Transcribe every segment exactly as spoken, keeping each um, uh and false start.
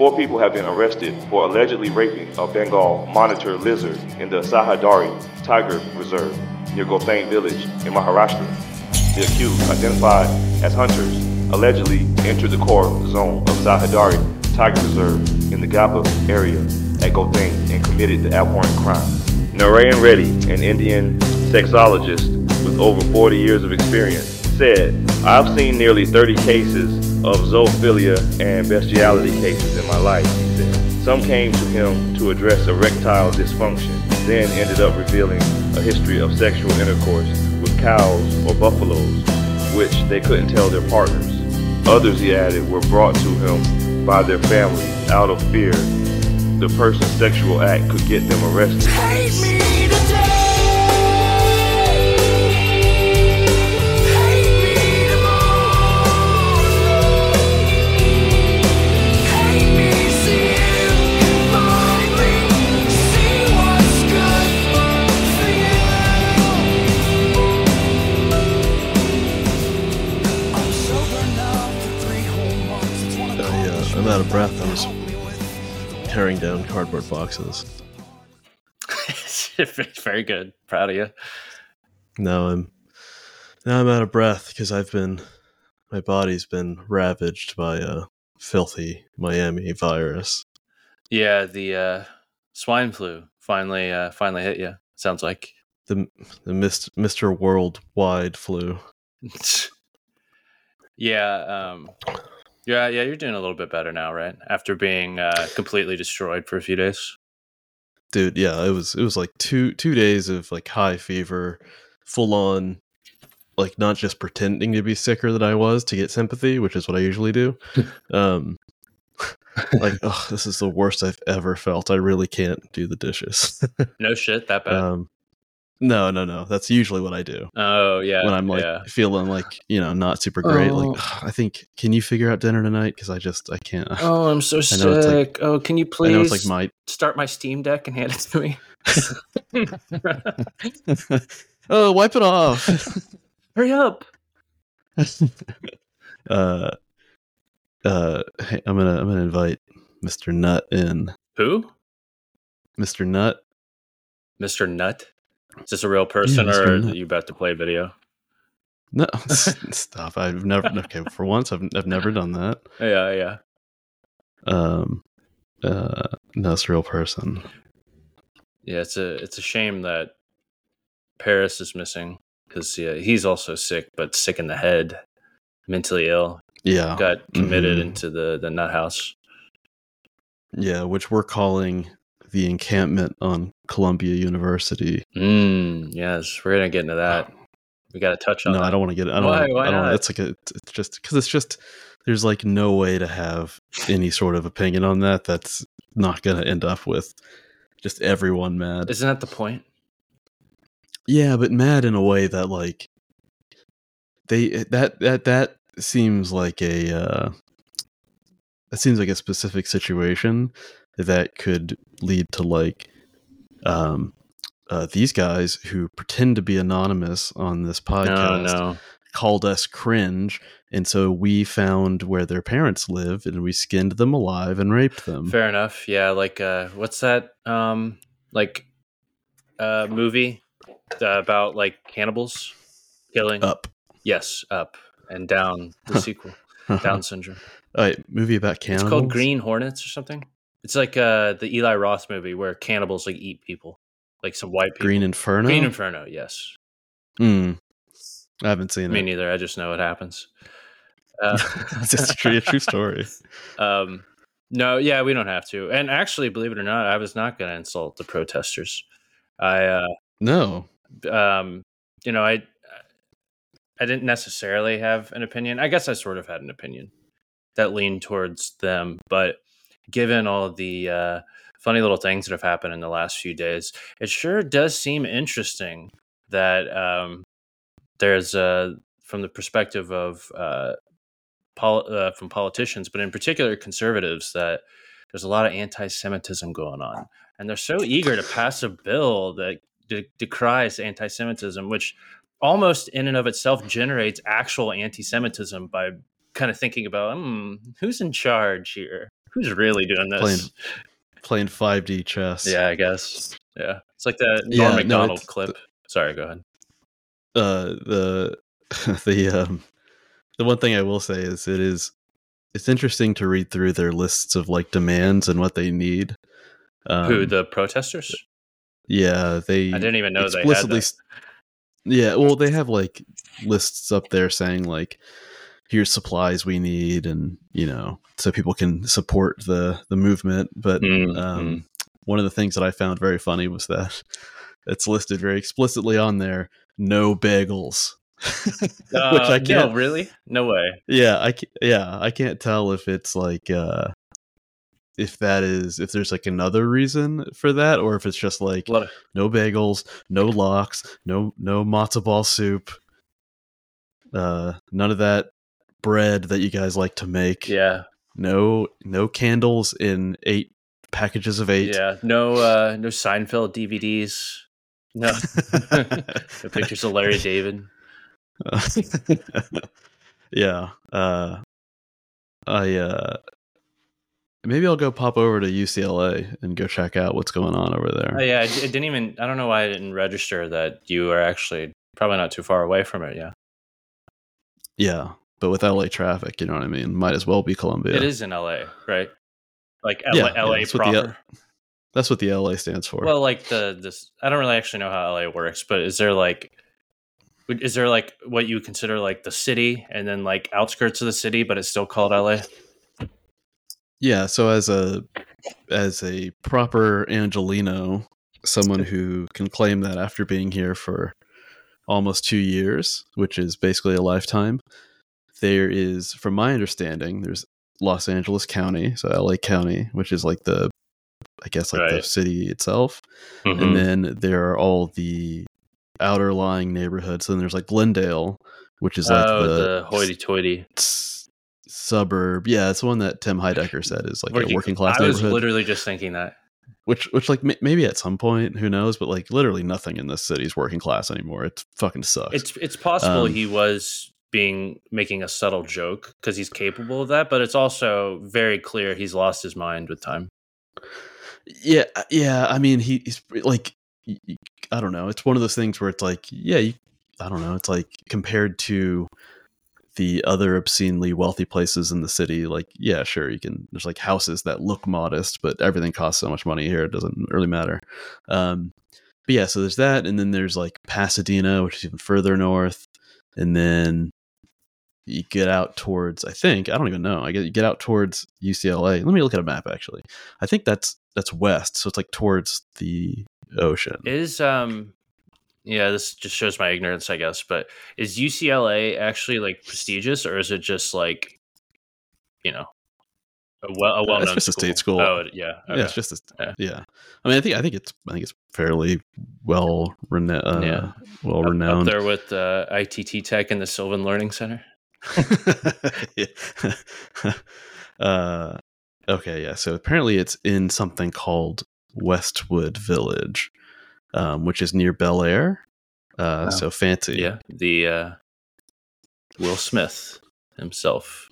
Four people have been arrested for allegedly raping a Bengal monitor lizard in the Sahadari Tiger Reserve near Gothane village in Maharashtra. The accused, identified as hunters, allegedly entered the core zone of Sahadari Tiger Reserve in the Gapa area at Gothane and committed the abhorrent crime. Narayan Reddy, an Indian sexologist with over forty years of experience, said, "I've seen nearly thirty cases of zoophilia and bestiality cases in my life," he said. Some came to him to address erectile dysfunction, then ended up revealing a history of sexual intercourse with cows or buffaloes, which they couldn't tell their partners. Others, he added, were brought to him by their families out of fear the person's sexual act could get them arrested. Hate me today. I'm out of breath. I was tearing down cardboard boxes. Very good. Proud of you. Now I'm now I'm out of breath because I've been my body's been ravaged by a filthy Miami virus. Yeah, the uh, swine flu finally uh, finally hit you. Sounds like the the Mister Worldwide flu. yeah. Um, Yeah, yeah, you're doing a little bit better now, right? After being uh, completely destroyed for a few days. Dude, yeah, it was it was like two two days of like high fever, full on, like not just pretending to be sicker than I was to get sympathy, which is what I usually do. um, like, oh, this is the worst I've ever felt. I really can't do the dishes. No shit, that bad. Um, no, no, no. That's usually what I do. Oh yeah, when I'm like yeah. feeling like, you know, not super great. Oh. Like, ugh, I think, can you figure out dinner tonight? Because I just I can't. Oh, I'm so sick. Like, oh, can you please? I know it's like my start my Steam Deck and hand it to me. Oh, wipe it off. Hurry up. uh, uh, hey, I'm gonna I'm gonna invite Mister Nut in. Who? Mister Nut. Mister Nut. Is this a real person, yeah, or are you about to play a video? No, stop! I've never. Okay, for once, I've I've never done that. Yeah, yeah. Um, uh, no, it's a real person. Yeah, it's a it's a shame that Paris is missing because yeah, he's also sick, but sick in the head, mentally ill. Yeah, got committed mm-hmm. into the the nut house. Yeah, which we're calling the encampment on Columbia University. Mm, yes, we're gonna get into that. We got to touch on. No, that. I don't want to get it. I don't. Why? Wanna, Why I don't. not? It's like a. It's just because it's just. There's like no way to have any sort of opinion on that. That's not gonna end up with just everyone mad. Isn't that the point? Yeah, but mad in a way that like they that that that seems like a. Uh, that seems like a specific situation that could lead to like. Um, uh, these guys who pretend to be anonymous on this podcast no, no. called us cringe, and so we found where their parents live and we skinned them alive and raped them. Fair enough. Yeah, like uh, what's that? Um, like uh, movie uh, about like cannibals killing? Up. Yes, Up and Down. The sequel, Down syndrome. All right, movie about cannibals. It's called Green Hornets or something. It's like uh, the Eli Roth movie where cannibals like eat people, like some white people. Green Inferno. Green Inferno, yes. Hmm. I haven't seen Me it. Me neither. I just know it happens. Uh, it's just a true, a true story. Um, no, yeah, we don't have to. And actually, believe it or not, I was not going to insult the protesters. I uh, no. Um, you know, I I didn't necessarily have an opinion. I guess I sort of had an opinion that leaned towards them, but given all of the uh, funny little things that have happened in the last few days, it sure does seem interesting that um, there's, uh, from the perspective of uh, pol- uh, from politicians, but in particular conservatives, that there's a lot of anti-Semitism going on. And they're so eager to pass a bill that de- decries anti-Semitism, which almost in and of itself generates actual anti-Semitism by kind of thinking about, hmm, who's in charge here? Who's really doing this? Playing playing five D chess. Yeah, I guess. Yeah, it's like the Norm Yeah, no, Macdonald it's clip. the- Sorry, go ahead. Uh, the the um, the one thing I will say is it is it's interesting to read through their lists of like demands and what they need. Um, Who, the protesters? Yeah, they I didn't even know they had explicitly. that. s- Yeah, well, they have like lists up there saying like, here's supplies we need, and you know, so people can support the the movement. But Mm, um, mm. one of the things that I found very funny was that it's listed very explicitly on there, no bagels. Which Uh, I can't. no, really? No way. Yeah, I ca- yeah, I can't tell if it's like uh if that is if there's like another reason for that, or if it's just like A lot of, no bagels, no lox, no no matzo ball soup, uh, none of that bread that you guys like to make. yeah, No no candles in eight packages of eight. yeah. No, uh, no Seinfeld D V Ds. No, no pictures of Larry David. Yeah. Uh, I uh, maybe I'll go pop over to U C L A and go check out what's going on over there. Oh, yeah, it, it didn't even. I don't know why I didn't register that you are actually probably not too far away from it. Yeah, Yeah, but with L A traffic, you know what I mean. Might as well be Columbia. it is in L A, right? Like L- Yeah, L A yeah, that's what the proper. That's what the L A stands for. Well, like the this, I don't really actually know how L A works, but is there like, would- is there like what you would consider like the city, and then like outskirts of the city, but it's still called L A? Yeah, so as a as a proper Angelino, someone who can claim that after being here for almost two years, which is basically a lifetime, there is, from my understanding, there's Los Angeles County, so L A County, which is like the, I guess like the Right. city itself, Mhm. and then there are all the outer lying neighborhoods. Then there's like Glendale, which is like oh, the, the hoity-toity. s- suburb. Yeah, it's the one that Tim Heidecker said is like a working class I was neighborhood. literally just thinking that. Which, which, like, m- maybe at some point, who knows? But like, literally nothing in this city is working class anymore. It fucking sucks. It's it's possible Um, he was being making a subtle joke because he's capable of that, but it's also very clear he's lost his mind with time. yeah, uh, yeah. I mean, he, he's like, y- y- I don't know. It's one of those things where it's like, yeah, you, I don't know. It's like compared to the other obscenely wealthy places in the city, like, yeah, sure, you can. There's like houses that look modest, but everything costs so much money here, it doesn't really matter. Um, but yeah, so there's that, and then there's like Pasadena, which is even further north, and then you get out towards, I think, I don't even know. I get you get out towards U C L A. Let me look at a map actually. I think that's that's west, so it's like towards the ocean. Is um yeah, this just shows my ignorance, I guess, but is U C L A actually like prestigious, or is it just like, you know, a well a Uh, well it's known just a state school. Oh, yeah. Yeah, Okay. it's just a, Yeah. yeah. I mean, I think I think it's I think it's fairly well rena- uh, Yeah. well Up- Up renowned. there with uh, I T T Tech and the Sylvan Learning Center. Yeah. uh, okay, yeah. So apparently, it's in something called Westwood Village, um, which is near Bel Air. Uh, Wow. So fancy. Yeah, the uh, Will Smith himself.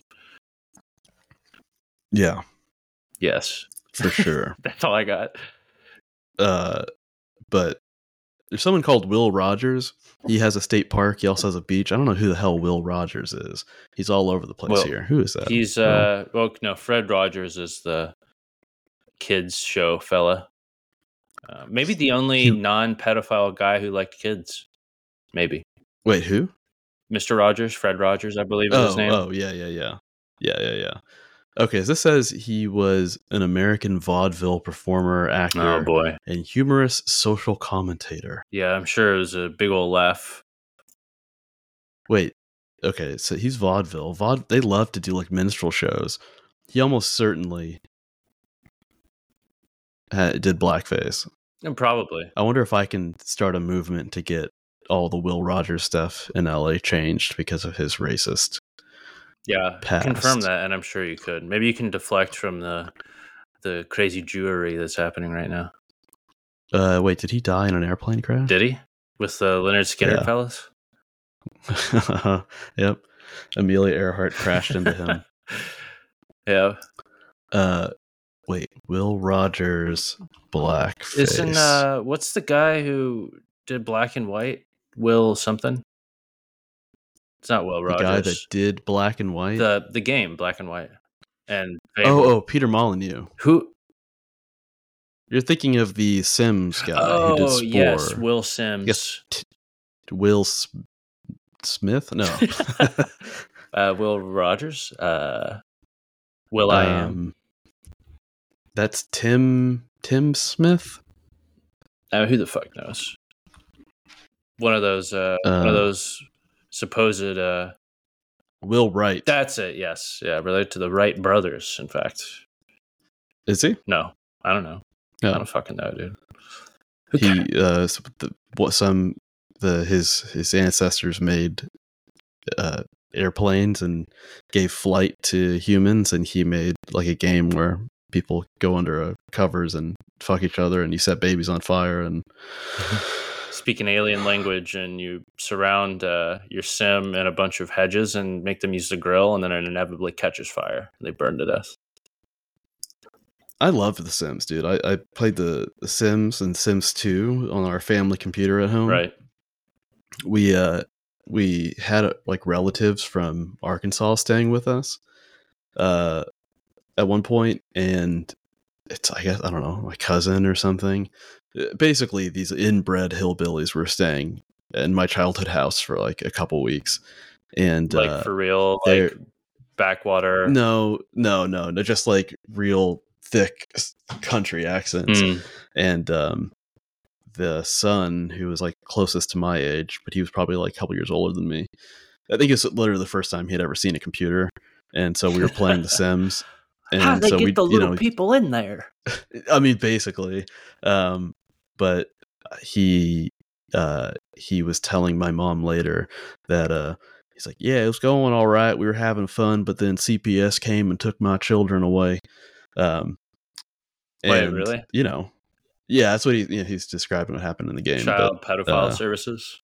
Yeah, Yes, for sure. that's all I got. uh, but there's someone called Will Rogers. He has a state park. He also has a beach. I don't know who the hell Will Rogers is. He's all over the place Well, here. Who is that? He's Oh, uh, well, no, Fred Rogers is the kids show fella. Uh, maybe the only He- non-pedophile guy who liked kids. Maybe wait, who? Mister Rogers, Fred Rogers, I believe is Oh, his name. oh, yeah, yeah, yeah, yeah, yeah, yeah. Okay, so this says he was an American vaudeville performer, actor, Oh boy, and humorous social commentator. yeah, I'm sure it was a big old laugh. Wait, okay, so he's vaudeville. Vaud they love to do like minstrel shows. He almost certainly had, did blackface. And probably, I wonder if I can start a movement to get all the Will Rogers stuff in L A changed because of his racist. yeah, Past. confirm that, and I'm sure you could. Maybe you can deflect from the the crazy Jewery that's happening right now. Uh, wait, did he die in an airplane crash? Did he with the Leonard Skinner Yeah. fellas? Yep. Amelia Earhart crashed into him. Yeah. Uh, wait, Will Rogers, blackface. Isn't uh, what's the guy who did Black and White? Will something? It's not Will the Rogers. guy that did Black and White? the the game Black and White. And oh, Fable. oh, Peter Molyneux. Who? You're thinking of the Sims guy who did Oh Spore. yes, Will Sims. Yes, t- Will S- Smith? No. uh, Will Rogers. Uh, Will I am. Um, that's Tim Tim Smith. Uh, who the fuck knows? One of those. Uh, Uh, one of those supposed. Uh, Will Wright. that's it. Yes. Yeah. Related to the Wright brothers. In fact. Is he? No, I don't know. No. I don't fucking know, dude. Who He cares? uh s- the, what some the his his ancestors made uh airplanes and gave flight to humans, and he made like a game where people go under uh, covers and fuck each other, and you set babies on fire, and Speak an alien language, and you surround uh, your sim in a bunch of hedges and make them use the grill, and then it inevitably catches fire and they burn to death. I loved The Sims, dude. I, I played the, the Sims and Sims two on our family computer at home. Right. We uh we had uh, like relatives from Arkansas staying with us uh at one point, and it's I guess I don't know, my cousin or something. Uh, Basically, these inbred hillbillies were staying in my childhood house for like a couple weeks, and Like uh, for real, they're- like backwater. no, no, no, no, just like real thick s- country accents. Mm. And um, the son, who was like closest to my age, but he was probably like a couple years older than me. I think it's literally the first time he had ever seen a computer, and so we were playing The Sims. And How do they so get we, the you little know, people in there? I mean, basically, um, but he uh, he was telling my mom later that uh, he's like, yeah, it was going all right. We were having fun, but then C P S came and took my children away. Um, Wait, and, really? You know, yeah, that's what he, you know, he's describing what happened in the game. Child but, pedophile uh, services.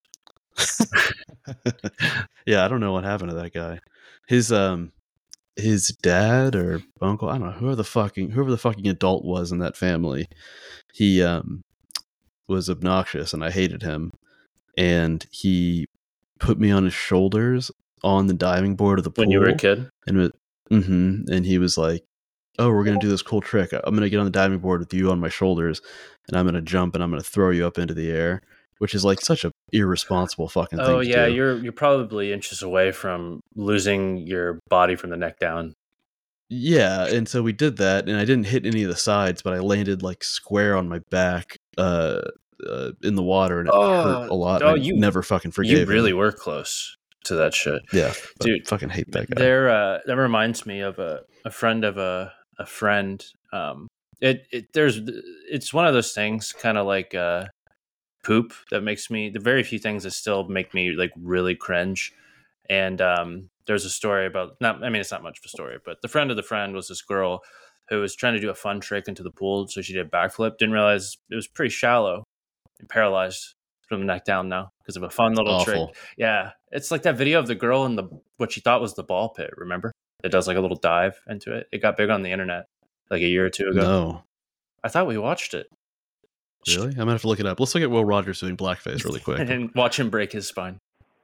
yeah, I don't know what happened to that guy. His um his dad or uncle, I don't know, whoever the fucking whoever the fucking adult was in that family, he um was obnoxious and I hated him. And he put me on his shoulders on the diving board of the pool When you were a kid? and it, mm-hmm, and he was like, oh, we're gonna do this cool trick. I'm gonna get on the diving board with you on my shoulders, and I'm gonna jump and I'm gonna throw you up into the air, which is like such a irresponsible fucking thing Oh to yeah, do. you're you're probably inches away from losing your body from the neck down. Yeah, and so we did that, and I didn't hit any of the sides, but I landed like square on my back uh, uh in the water, and it hurt a lot. Oh, and I you never fucking forgave You really him. were close to that shit. Yeah, but Dude, fucking hate that guy. There, uh, that reminds me of a, a friend of a a friend. Um, it, it there's it's one of those things, kind of like uh, poop, that makes me. The very few things that still make me like really cringe. And um, there's a story about not. I mean, it's not much of a story, but the friend of the friend was this girl who was trying to do a fun trick into the pool, so she did a backflip. Didn't realize it was pretty shallow and paralyzed from the neck down now because of a fun little Awful. trick. Yeah, it's like that video of the girl in the what she thought was the ball pit. Remember? It does like a little dive into it. It got big on the internet like a year or two ago. No, I thought we watched it. really? I'm gonna have to look it up. Let's look at Will Rogers doing blackface really quick. And watch him break his spine.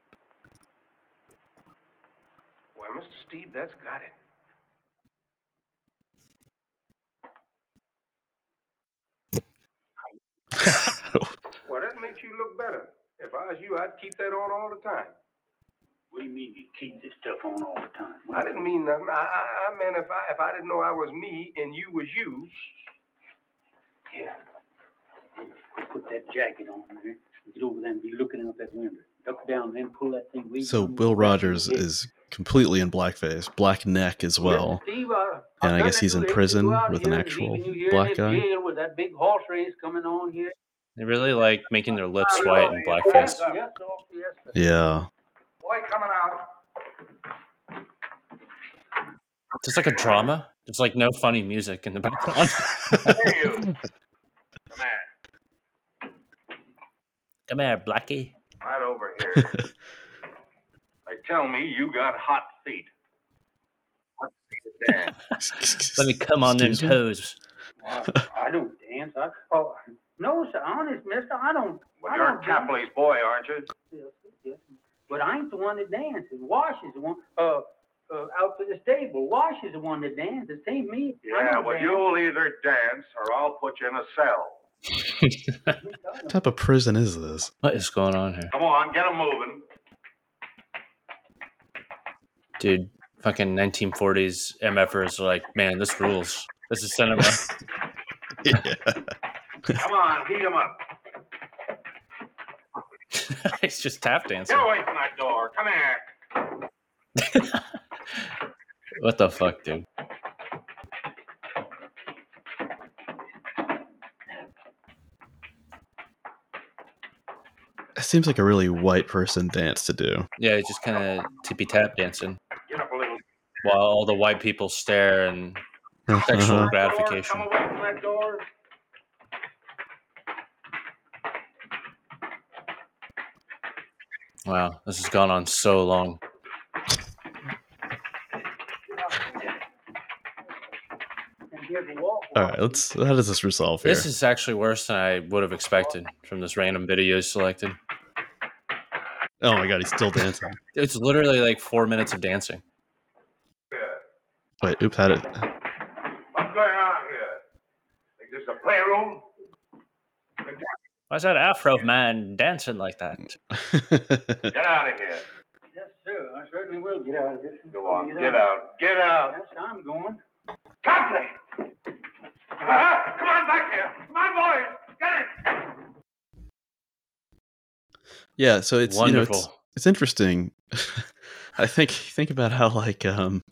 Well, Mister Steve, that's got it. Well, that makes you look better. If I was you, I'd keep that on all the time. What do you mean you keep this stuff on all the time? I didn't mean nothing. I, I, I meant if I if I didn't know I was me and you was you. Yeah. Put that jacket on there. Get over there and be looking out that window. Duck down and pull that thing. way So down Will there. Rogers is completely in blackface, black neck as well. Mister Steve, uh, And I I've guess done he's that in to prison go out with here an and actual leaving you here black in guy. that jail with that big horse race coming on here. They really like making their lips white and blackface. Yes, sir. Yes, sir. Yeah. Boy, coming out. Just like a drama. There's like no funny music in the background. Hey, you. Come here. Come here, Blackie. Right over here. They tell me you got hot feet. Hot feet. to dance. Let me come on them Excuse me? toes. I, I don't dance. I, oh, no, sir, honest, mister, I don't. Well, I you're don't dance. Tapley's boy, aren't you? Yes, yes. But I ain't the one that dances. Wash is the one, uh, uh, out to the stable. Wash is the one that dances. It ain't me. I Yeah, don't well, dance. you'll either dance or I'll put you in a cell. What type of prison is this? What is going on here? Come on, get 'em moving. Dude, fucking nineteen forties MFers are like, man, this rules. This is cinema. Yeah. Come on, heat 'em up. It's just tap dancing. Get away from that door. Come here. What the fuck, dude? It seems like a really white person dance to do. Yeah, it's just kind of tippy tap dancing Get up a little. while all the white people stare and sexual Uh-huh. gratification. Come away from that door. Wow, this has gone on so long. And here's a walk. All right, let's. How does this resolve here? This is actually worse than I would have expected from this random video you selected. Oh my god, he's still dancing. It's literally like four minutes of dancing. Wait, oops, had it. What's going on here? Think this is a playroom? Why's that Afro man dancing like that? Get out of here. Yes, sir. I certainly will get out of this. Go on, get out. Get out. Yes, I'm going. Tapley! Uh-huh. Come on back here. Come on, boys. Get it. Yeah, so it's Wonderful. you know it's, it's interesting. I think think about how like um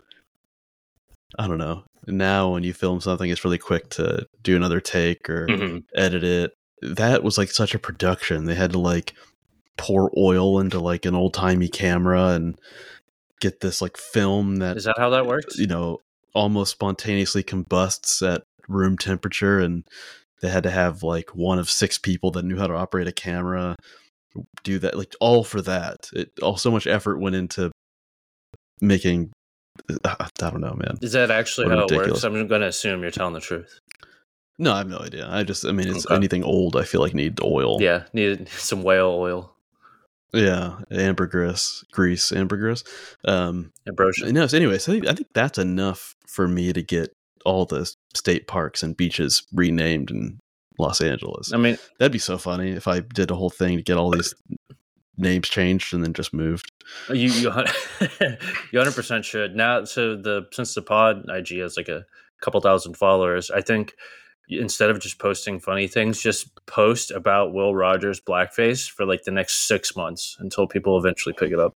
I don't know. Now when you film something, it's really quick to do another take or Mhm. edit it. That was like such a production. They had to like pour oil into like an old timey camera and get this like film that Is that how that works? you know almost spontaneously combusts at room temperature, and they had to have like one of six people that knew how to operate a camera do that, like all for that. It all so much effort went into making. I don't know, man. Is that actually What how it ridiculous. works? I'm going to assume you're telling the truth. No, I have no idea. I just, I mean, it's Okay. anything old. I feel like needs oil. Yeah, needed some whale oil. yeah, ambergris, grease, ambergris. Um, Ambrosia. no, so anyway, so I think, I think that's enough for me to get all the state parks and beaches renamed in Los Angeles. I mean, That'd be so funny if I did a whole thing to get all these names changed and then just moved. you you hun- you hundred percent should now. So the since the pod I G has like a couple thousand followers, I think instead of just posting funny things, just post about Will Rogers blackface for like the next six months until people eventually pick it up.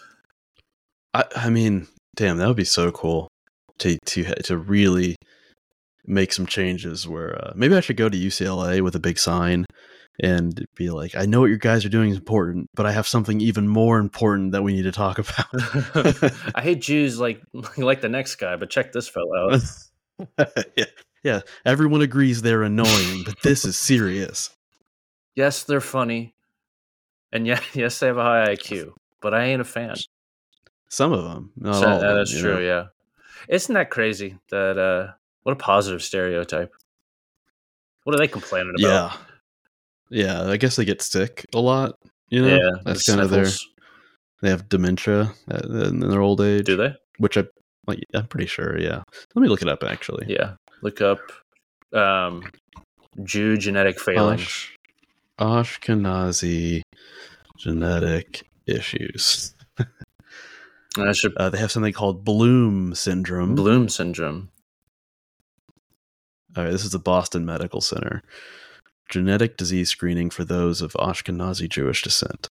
I, I mean, damn, that would be so cool to to to really make some changes. Where uh, maybe I should go to U C L A with a big sign and be like, I know what you guys are doing is important, but I have something even more important that we need to talk about. I hate Jews like like the next guy, but check this fellow out. yeah, yeah. Everyone agrees they're annoying, but this is serious. Yes, they're funny, and yeah, yes, they have a high I Q, but I ain't a fan. Some of them, not So- all. Of uh, them, that's you true. know? Yeah, isn't that crazy? That uh, what a positive stereotype. What are they complaining about? Yeah, yeah. I guess they get sick a lot. You know, yeah, that's the kind of their. sniffles. They have dementia at- in their old age. Do they? Which I, like, I'm pretty sure. Yeah. Let me look it up. Actually. Yeah. Look up um, Jew genetic failings. Ash, Ashkenazi genetic issues. And I should Uh, they have something called Bloom syndrome. Bloom syndrome. All right, this is the Boston Medical Center. Genetic disease screening for those of Ashkenazi Jewish descent.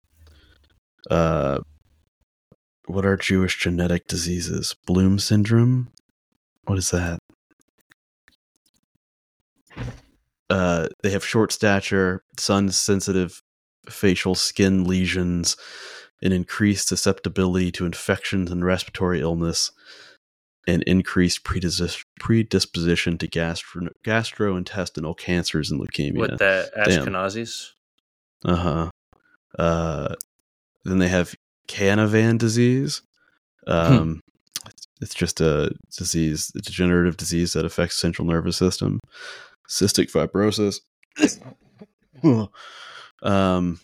Uh, what are Jewish genetic diseases? Bloom syndrome? What is that? Uh, they have short stature, sun-sensitive facial skin lesions, an increased susceptibility to infections and respiratory illness, and increased predis- predisposition to gastro- gastrointestinal cancers and leukemia. With the Damn. Ashkenazis. Uh-huh. Uh Then they have Canavan disease. Um, it's just a disease, a degenerative disease that affects the central nervous system. Cystic fibrosis. um,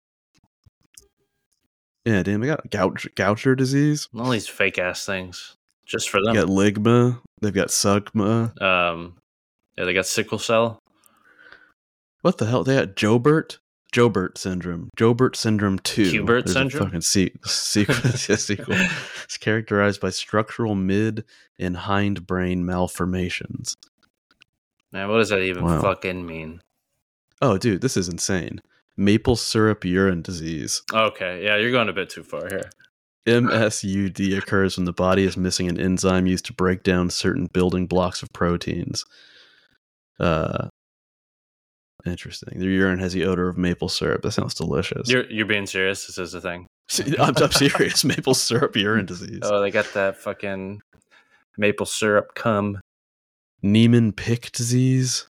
yeah, damn, I got Goucher, Goucher disease. All these fake ass things just for You them. got ligma. They've got sugma. Um, yeah, they got sickle cell. What the hell? They got Joubert. Joubert syndrome. Joubert syndrome two. Hubert There's syndrome? A fucking se- sequel. yeah, sequel. It's characterized by structural mid and hindbrain malformations. Man, what does that even Wow. fucking mean? Oh, dude, this is insane. Maple syrup urine disease. Okay, yeah, you're going a bit too far here. M S U D occurs when the body is missing an enzyme used to break down certain building blocks of proteins. Uh, interesting. Their urine has the odor of maple syrup. That sounds delicious. You're you're being serious? This is the thing. I'm, I'm serious. Maple syrup urine disease. Oh, they got that fucking maple syrup cum. Niemann-Pick disease.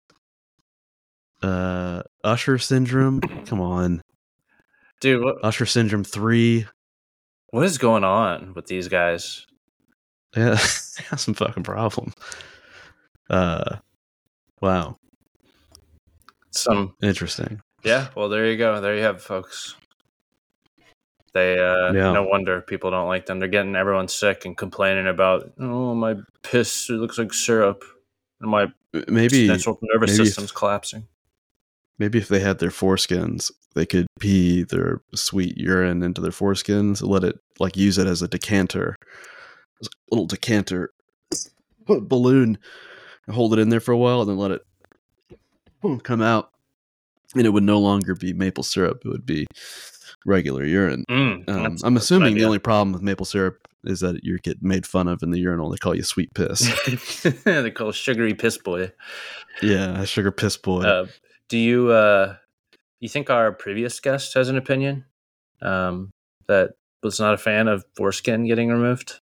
Uh, Usher syndrome. Come on. Dude, what, Usher syndrome three. what is going on with these guys? Yeah, they got some fucking problem. Uh, wow. Some Interesting. Yeah, well, there you go. There you have it, folks. They, uh, Yeah. no wonder people don't like them. They're getting everyone sick and complaining about, oh, my piss, it looks like syrup. And my Maybe central nervous maybe if- system's collapsing. maybe if they had their foreskins, they could pee their sweet urine into their foreskins, let it like use it as a decanter, as a little decanter balloon, and hold it in there for a while, and then let it come out, and it would no longer be maple syrup; it would be regular urine. Mm, Um, that's- I'm that's an assuming the idea. only problem with maple syrup is that you get made fun of in the urinal. They call you sweet piss. They call it sugary piss boy. Yeah, sugar piss boy. Uh, do you, uh, you think our previous guest has an opinion um, that was not a fan of foreskin getting removed?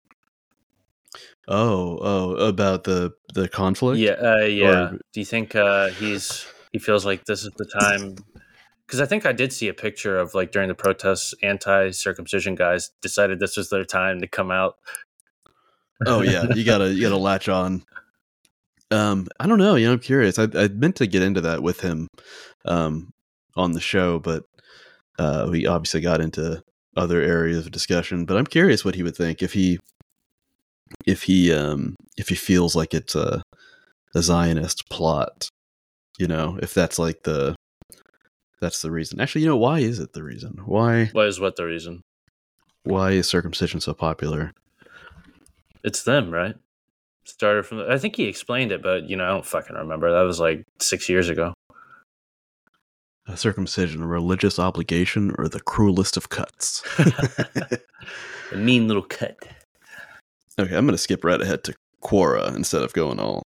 oh, oh, about the the conflict. Yeah, uh, yeah. Or- Do you think uh, he's he feels like this is the time? Because I think I did see a picture of like during the protests, anti-circumcision guys decided this was their time to come out. Oh yeah, you gotta you gotta latch on. Um, I don't know. You know, I'm curious. I I meant to get into that with him, um, on the show, but uh, we obviously got into other areas of discussion. But I'm curious what he would think if he if he um if he feels like it's a a Zionist plot. You know, if that's like the that's the reason. Actually, you know, why is it the reason? Why What is what the reason? why is circumcision so popular? It's them, right? Started from. I think he explained it, but you know, I don't fucking remember. That was like six years ago. A circumcision, a religious obligation, or the cruelest of cuts? A mean little cut. Okay, I'm going to skip right ahead to Quora instead of going all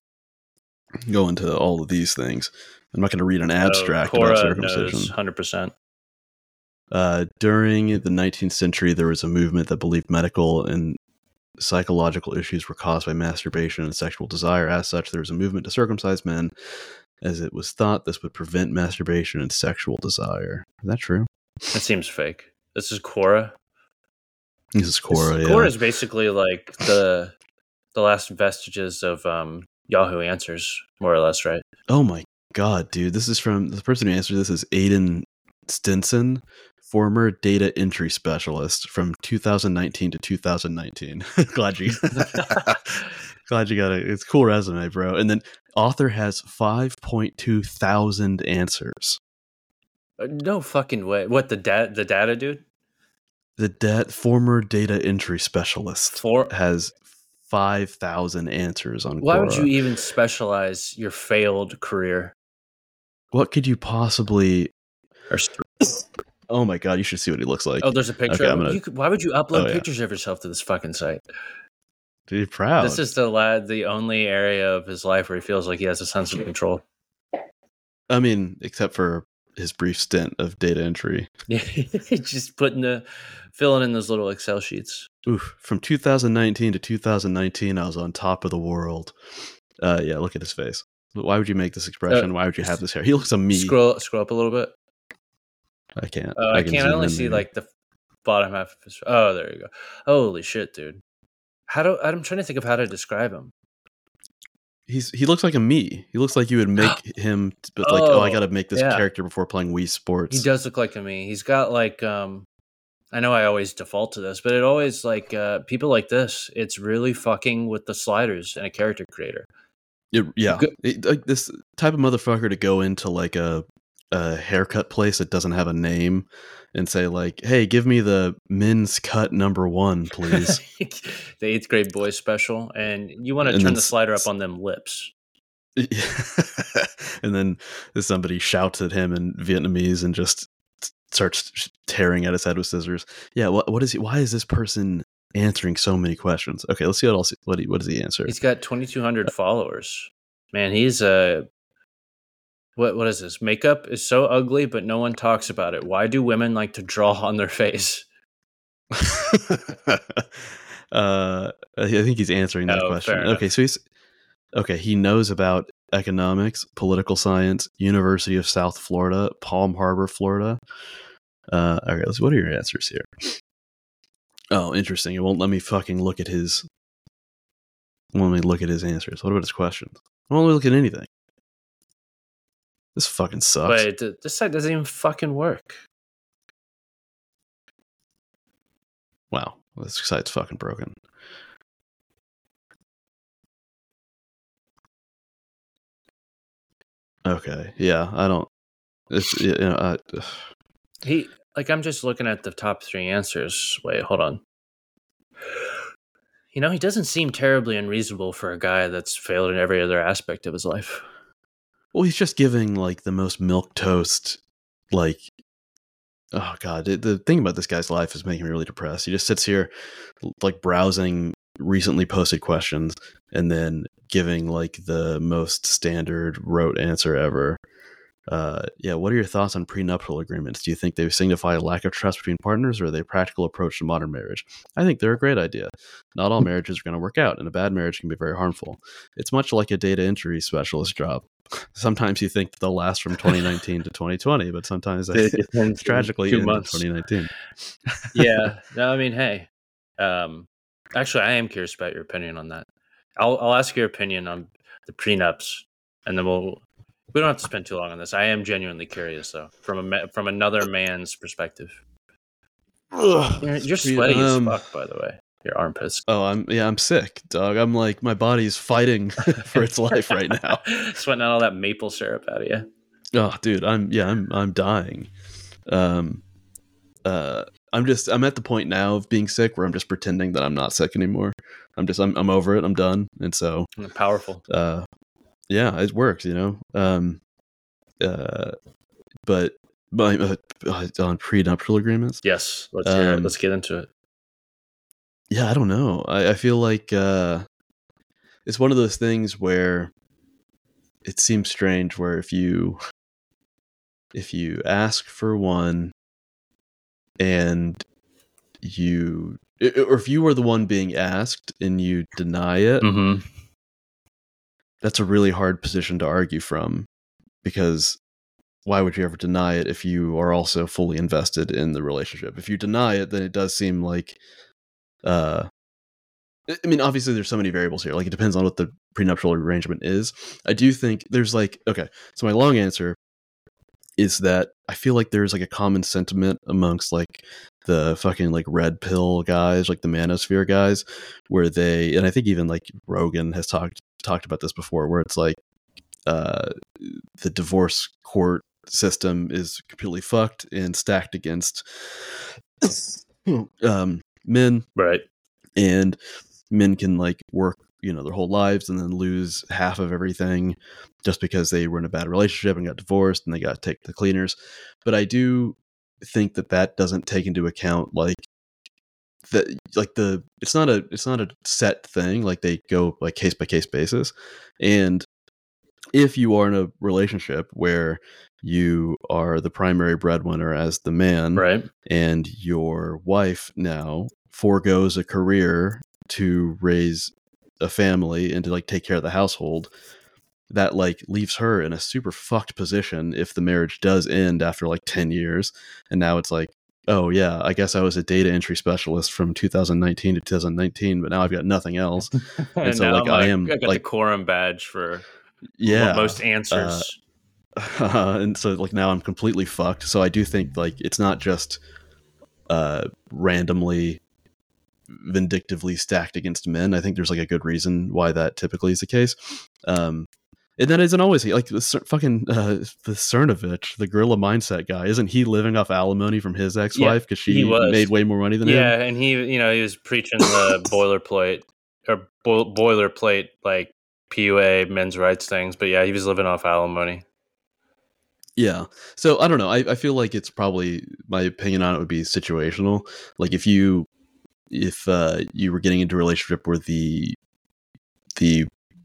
go into all of these things. I'm not going to read an abstract about circumcision. Hundred percent. Uh, during the nineteenth century, there was a movement that believed medical and psychological issues were caused by masturbation and sexual desire. As such, there was a movement to circumcise men, as it was thought this would prevent masturbation and sexual desire. Is that true? That seems fake. This is Quora. This is Quora. This- Yeah. Quora is basically like the the last vestiges of um, Yahoo Answers, more or less, right? Oh my god, dude! This is from the person who answered this is Aiden Stinson, former data entry specialist from two thousand nineteen to two thousand nineteen. glad you, glad you got it. It's a cool resume, bro. And then author has five point two thousand answers. Uh, No fucking way. What the data? The data dude? The dat former data entry specialist For has five thousand answers on. why would Quora. you even specialize your failed career? What could you possibly? Or st- Oh my god! You should see what he looks like. oh, there's a picture. Okay, of I'm him? gonna- You could, why would you upload Oh, yeah. pictures of yourself to this fucking site? Dude, proud. This is the lad, the only area of his life where he feels like he has a sense of control. I mean, except for his brief stint of data entry. Just putting the filling in those little Excel sheets. Oof. From two thousand nineteen to two thousand nineteen, I was on top of the world. Uh, yeah, look at his face. Why would you make this expression? Uh, Why would you have this hair? He looks a me. Scroll scroll up a little bit. I can't. Uh, I can can't zoom only in see there. like the bottom half of his. Oh, there you go. Holy shit, dude! How do I'm trying to think of how to describe him. He's he looks like a me. He looks like you would make him, but like, oh, I got to make this yeah. character before playing Wii Sports. He does look like a me. He's got like, um, I know I always default to this, but it always like uh, people like this. It's really fucking with the sliders and a character creator. It, yeah, it, like this type of motherfucker to go into like a a haircut place that doesn't have a name and say like, "Hey, give me the men's cut number one, please." The eighth grade boys special, and you want to And turn then the slider up on them lips. And then somebody shouts at him in Vietnamese and just starts tearing at his head with scissors. Yeah, what what is he? Why is this person answering so many questions? Okay, let's see what else. What he, what does he answer? He's got twenty-two hundred followers. Man, he's a. Uh, what what is this? Makeup is so ugly, but no one talks about it. Why do women like to draw on their face? uh, I think he's answering that oh, question. Okay, so he's okay. He knows about economics, political science, University of South Florida, Palm Harbor, Florida. Uh, okay, let's. What are your answers here? Oh, interesting. It won't let me fucking look at his. It won't let me look at his answers. What about his questions? I won't let me look at anything. This fucking sucks. Wait, th- this site doesn't even fucking work. Wow, this site's fucking broken. Okay, yeah, I don't. It's you know, I, he like I'm just looking at the top three answers. Wait, hold on. You know, he doesn't seem terribly unreasonable for a guy that's failed in every other aspect of his life. Well, he's just giving like the most milquetoast, like, oh god. It, the thing about this guy's life is making me really depressed. He just sits here, like browsing recently posted questions, and then giving like the most standard rote answer ever. Uh, yeah, what are your thoughts on prenuptial agreements? Do you think they signify a lack of trust between partners, or are they a practical approach to modern marriage? I think they're a great idea. Not all marriages are going to work out, and a bad marriage can be very harmful. It's much like a data entry specialist job. Sometimes you think that they'll last from twenty nineteen to twenty twenty, but sometimes they tragically end in twenty nineteen. Yeah, no, I mean, hey, um, actually, I am curious about your opinion on that. I'll I'll ask your opinion on the prenups, and then we'll. We don't have to spend too long on this. I am genuinely curious, though, from a from another man's perspective. Ugh, You're, you're sweaty um, as fuck, by the way. Your armpits. Oh, I'm yeah, I'm sick, dog. I'm like my body's fighting for its life right now. Sweating out all that maple syrup out of you. Oh, dude, I'm yeah, I'm I'm dying. Um, uh, I'm just I'm at the point now of being sick where I'm just pretending that I'm not sick anymore. I'm just I'm I'm over it. I'm done, and so powerful. Uh. Yeah, it works, you know. Um, uh, but my, uh, on prenuptial agreements. Yes, let's hear um, it. Let's get into it. Yeah, I don't know. I, I feel like uh, it's one of those things where it seems strange. Where if you if you ask for one, and you or if you were the one being asked and you deny it. Mm-hmm. That's a really hard position to argue from, because why would you ever deny it if you are also fully invested in the relationship? If you deny it, then it does seem like, uh, I mean, obviously there's so many variables here. Like it depends on what the prenuptial arrangement is. I do think there's like, okay, so my long answer is that I feel like there's like a common sentiment amongst like the fucking like red pill guys, like the manosphere guys, where they, and I think even like Rogan has talked talked about this before, where it's like uh, the divorce court system is completely fucked and stacked against um, men, right? And men can like work, you know, their whole lives and then lose half of everything just because they were in a bad relationship and got divorced and they got to take the cleaners. But I do think that that doesn't take into account like that, like the it's not a it's not a set thing. Like they go like case by case basis. And if you are in a relationship where you are the primary breadwinner as the man, right, and your wife now foregoes a career to raise a family and to like take care of the household, that like leaves her in a super fucked position if the marriage does end after like ten years. And now it's like, oh yeah, I guess I was a data entry specialist from two thousand nineteen to two thousand nineteen, but now I've got nothing else. and, And so now like I'm I like, am I got like the quorum badge for yeah, most uh, answers. and so like now I'm completely fucked. So I do think like it's not just uh randomly vindictively stacked against men. I think there's like a good reason why that typically is the case. Um and that isn't always like the cer- fucking uh, the Cernovich, the gorilla mindset guy. Isn't he living off alimony from his ex-wife because he she was. made way more money than yeah, him? and he, you know, he was preaching the boilerplate or bo- boilerplate like P U A men's rights things, but yeah, he was living off alimony. Yeah. So I don't know. I, I feel like it's probably, my opinion on it would be situational. Like if you if uh, you were getting into a relationship where the the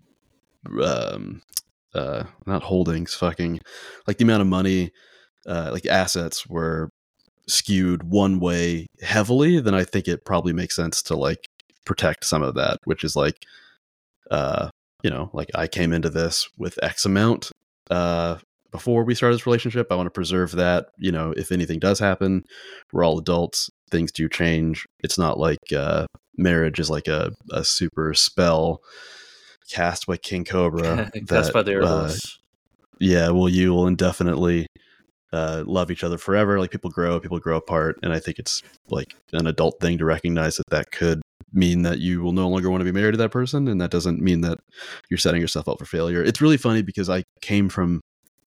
um uh not holdings fucking like the amount of money uh like assets were skewed one way heavily, then I think it probably makes sense to like protect some of that, which is like uh you know, like I came into this with X amount uh before we started this relationship. I want to preserve that. You know, if anything does happen, we're all adults, things do change. It's not like uh marriage is like a, a super spell cast by King Cobra That's that by the uh, herbalists. yeah, well, you will indefinitely uh, love each other forever. Like people grow, people grow apart, and I think it's like an adult thing to recognize that that could mean that you will no longer want to be married to that person, and that doesn't mean that you're setting yourself up for failure. It's really funny because I came from,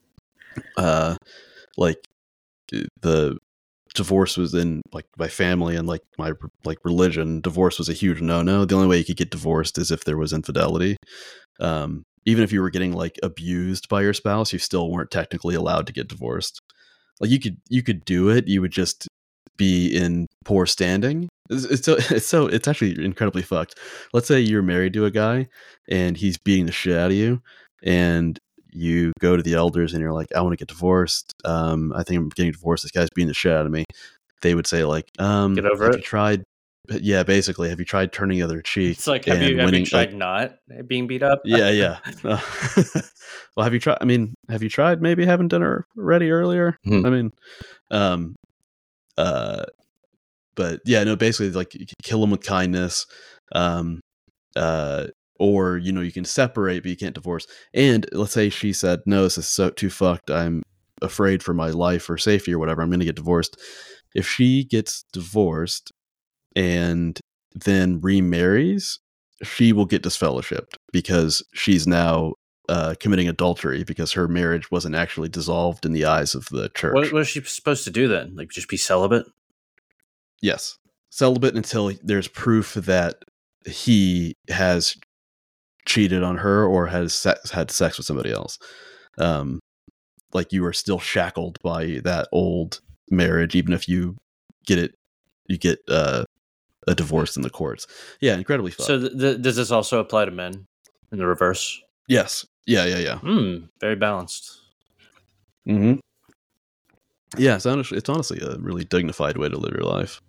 uh, like the divorce was in like my family and like my like religion. Divorce was a huge no-no. The only way you could get divorced is if there was infidelity. Um, even if you were getting like abused by your spouse, you still weren't technically allowed to get divorced. Like you could you could do it, you would just be in poor standing. It's, it's so it's so it's actually incredibly fucked. Let's say you're married to a guy and he's beating the shit out of you, and you go to the elders and you're like, I want to get divorced. Um, I think I'm getting divorced. This guy's beating the shit out of me. They would say like, um, Get over have it. you tried? Yeah, basically, have you tried turning the other cheek? It's like, have and you, have winning, you tried like, not being beat up? yeah, yeah. Uh, well, have you tried? I mean, have you tried maybe having dinner ready earlier? Hmm. I mean, um, uh, but yeah, no. Basically, like you can kill them with kindness, um, uh, or you know, you can separate, but you can't divorce. And let's say she said, "No, this is so too fucked. I'm afraid for my life or safety or whatever. I'm going to get divorced." If she gets divorced and then remarries, she will get disfellowshipped because she's now uh, committing adultery because her marriage wasn't actually dissolved in the eyes of the church. What, what is she supposed to do then? Like just be celibate? Yes. Celibate until there's proof that he has cheated on her or has sex, had sex with somebody else. Um, like you are still shackled by that old marriage, even if you get it, you get uh, a divorce in the courts. Yeah, incredibly fun. So th- th- does this also apply to men in the reverse? Yes. Yeah, yeah, yeah. Hmm. Very balanced. Mm-hmm. Yeah, it's honestly, it's honestly a really dignified way to live your life.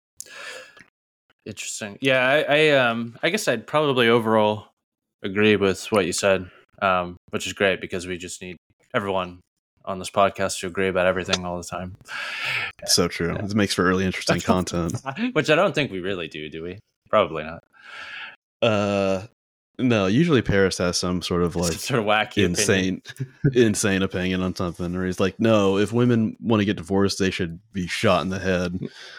Interesting. Yeah, I, I um I guess I'd probably overall agree with what you said, um, which is great because we just need everyone on this podcast to agree about everything all the time. So true. Yeah. It makes for really interesting content. Which I don't think we really do, do we? Probably not. Uh, no. Usually Paris has some sort of like some sort of wacky, insane, insane opinion on something, or he's like, "No, if women want to get divorced, they should be shot in the head."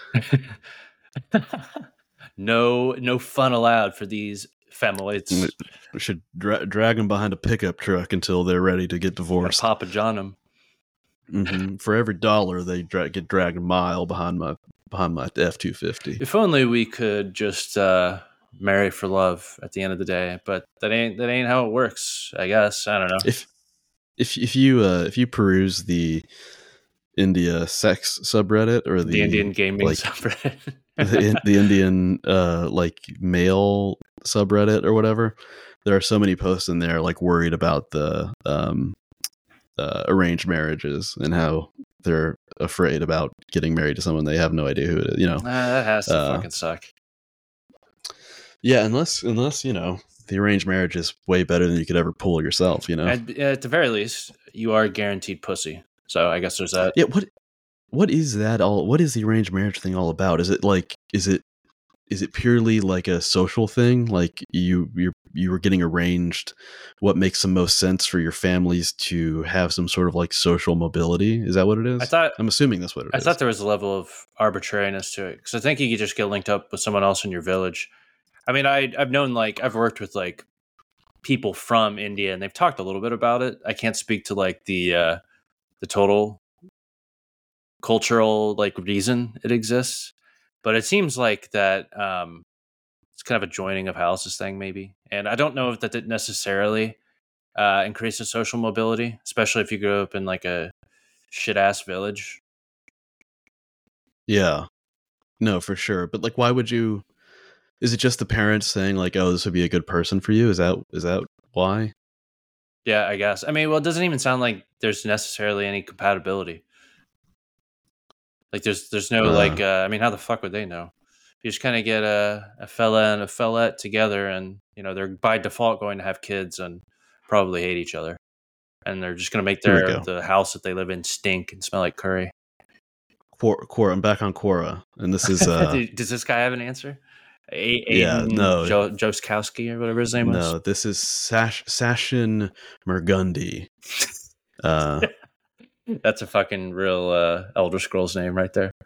no, no fun allowed for these families. We should dra- drag them behind a pickup truck until they're ready to get divorced. Papa John them. Mm-hmm. For every dollar, they dra- get dragged a mile behind my behind my F two fifty. If only we could just uh, marry for love at the end of the day, but that ain't that ain't how it works. I guess I don't know. If if if you uh, if you peruse the India sex subreddit or the, the Indian gaming like, subreddit, the, the Indian uh, like male subreddit or whatever, there are so many posts in there like worried about the um, uh, arranged marriages and how they're afraid about getting married to someone they have no idea who it is. You know, uh, that has to uh, fucking suck. Yeah, unless unless you know the arranged marriage is way better than you could ever pull yourself. You know, at, at the very least, you are guaranteed pussy. So I guess there's that. Yeah. What what is that all? What is the arranged marriage thing all about? Is it like, is it, is it purely like a social thing? Like you, you, you were getting arranged what makes the most sense for your families to have some sort of like social mobility? Is that what it is? I thought I'm assuming that's what it I is. thought there was a level of arbitrariness to it because I think you could just get linked up with someone else in your village. I mean, I I've known like I've worked with like people from India and they've talked a little bit about it. I can't speak to like the uh, the total cultural like reason it exists, but it seems like that um, it's kind of a joining of houses thing maybe. And I don't know if that did necessarily uh, increases social mobility, especially if you grow up in like a shit ass village. Yeah, no, for sure. But like, why would you? Is it just the parents saying like, "Oh, this would be a good person for you"? Is that is that why? Yeah, I guess. I mean, well, it doesn't even sound like there's necessarily any compatibility. Like, there's there's no Uh, like. Uh, I mean, how the fuck would they know? You just kind of get a, a fella and a fellette together, and you know they're by default going to have kids and probably hate each other, and they're just going to make Here we their go. the house that they live in stink and smell like curry. Quora, Quora, I'm back on Quora, and this is uh, Dude, does this guy have an answer? A- yeah, Aiden no, jo- Joskowski or whatever his name was. no, this is Sash Sashin Murgundi. Uh, That's a fucking real uh, Elder Scrolls name right there.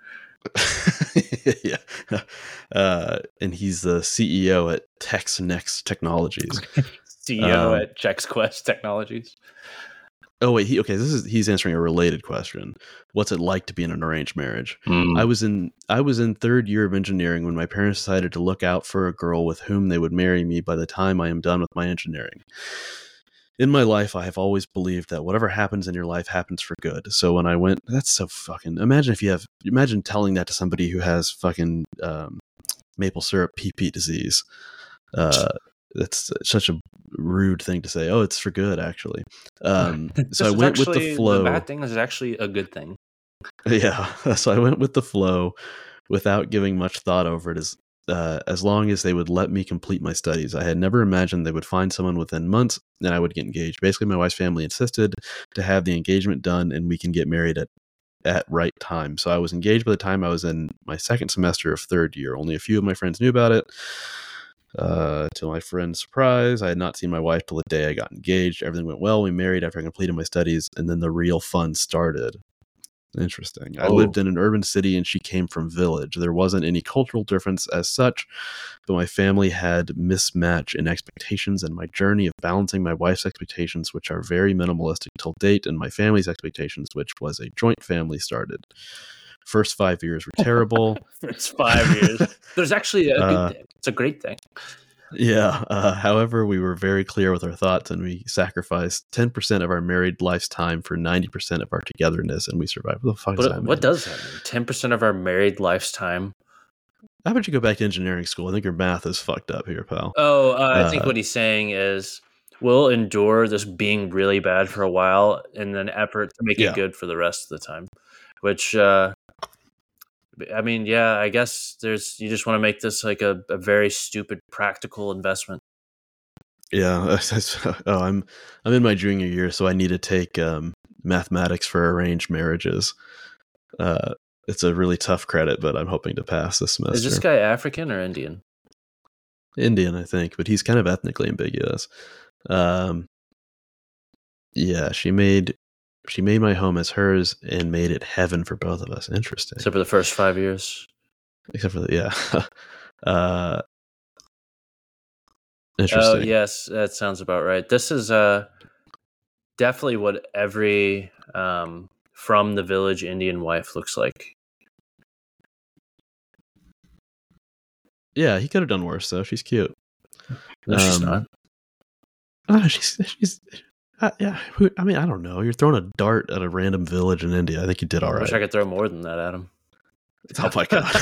yeah, uh, and he's the C E O at TextNext Technologies. C E O Um, at Chex Quest Technologies. Oh wait, he okay. This is he's answering a related question. What's it like to be in an arranged marriage? Mm. I was in I was in third year of engineering when my parents decided to look out for a girl with whom they would marry me by the time I am done with my engineering. In my life, I have always believed that whatever happens in your life happens for good. So when I went, that's so fucking. Imagine if you have. Imagine telling that to somebody who has fucking um, maple syrup P P disease. Uh, that's such a rude thing to say. Oh, it's for good, actually. Um, so I This is went with actually- the flow. The bad thing is actually a good thing. Yeah, so I went with the flow without giving much thought over it. As uh, as long as they would let me complete my studies, I had never imagined they would find someone within months and I would get engaged. Basically, my wife's family insisted to have the engagement done and we can get married at at right time. So I was engaged by the time I was in my second semester of third year. Only a few of my friends knew about it. Uh, to my friend's surprise, I had not seen my wife till the day I got engaged. Everything went well. We married after I completed my studies, and then the real fun started. Interesting. I Oh. lived in an urban city and she came from village. There wasn't any cultural difference as such, but my family had mismatch in expectations, and my journey of balancing my wife's expectations, which are very minimalistic till date, and my family's expectations, which was a joint family, started. First five years were terrible. It's five years. There's actually a good Uh, thing. It's a great thing. Yeah. Uh, however, we were very clear with our thoughts, and we sacrificed ten percent of our married life's time for ninety percent of our togetherness, and we survived. What the fuck does that What, mean? what does that mean? ten percent of our married life's time. How about you go back to engineering school? I think your math is fucked up here, pal. Oh, uh, I think Uh, what he's saying is we'll endure this being really bad for a while in an effort to make Yeah. it good for the rest of the time. Which, uh, I mean, yeah, I guess there's you just want to make this like a, a very stupid practical investment. Yeah. oh, I'm I'm in my junior year, so I need to take um, mathematics for arranged marriages. Uh, it's a really tough credit, but I'm hoping to pass this semester. Is this guy African or Indian? Indian, I think, but he's kind of ethnically ambiguous. Um, yeah, she made she made my home as hers and made it heaven for both of us. Interesting. Except for the first five years. Except for the yeah. uh, Oh, interesting. yes, that sounds about right. This is uh, definitely what every um, from the village Indian wife looks like. Yeah, he could have done worse though. She's cute. No, she's Um, not. Oh, she's she's. Uh, yeah, who, I mean, I don't know. You're throwing a dart at a random village in India. I think you did all I wish I right. could throw more than that at him. Oh my god.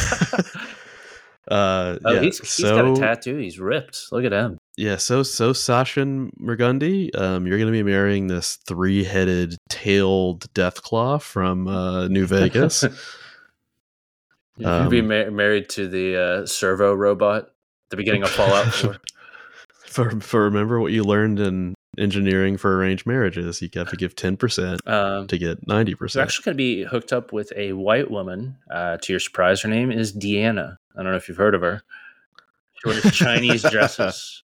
uh, Oh, yeah. he's, he's so got a tattoo. He's ripped. Look at him. yeah, so so Sashin Murgundi, um, you're going to be marrying this three-headed, tailed Deathclaw from uh, New Vegas. You'd be Um, ma- married to the uh, servo robot at the beginning of Fallout four. for for remember what you learned in engineering for arranged marriages. You have to give ten percent Um, to get ninety You're percent. actually going to be hooked up with a white woman. Uh, to your surprise, her name is Deanna. I don't know if you've heard of her. She wears Chinese dresses.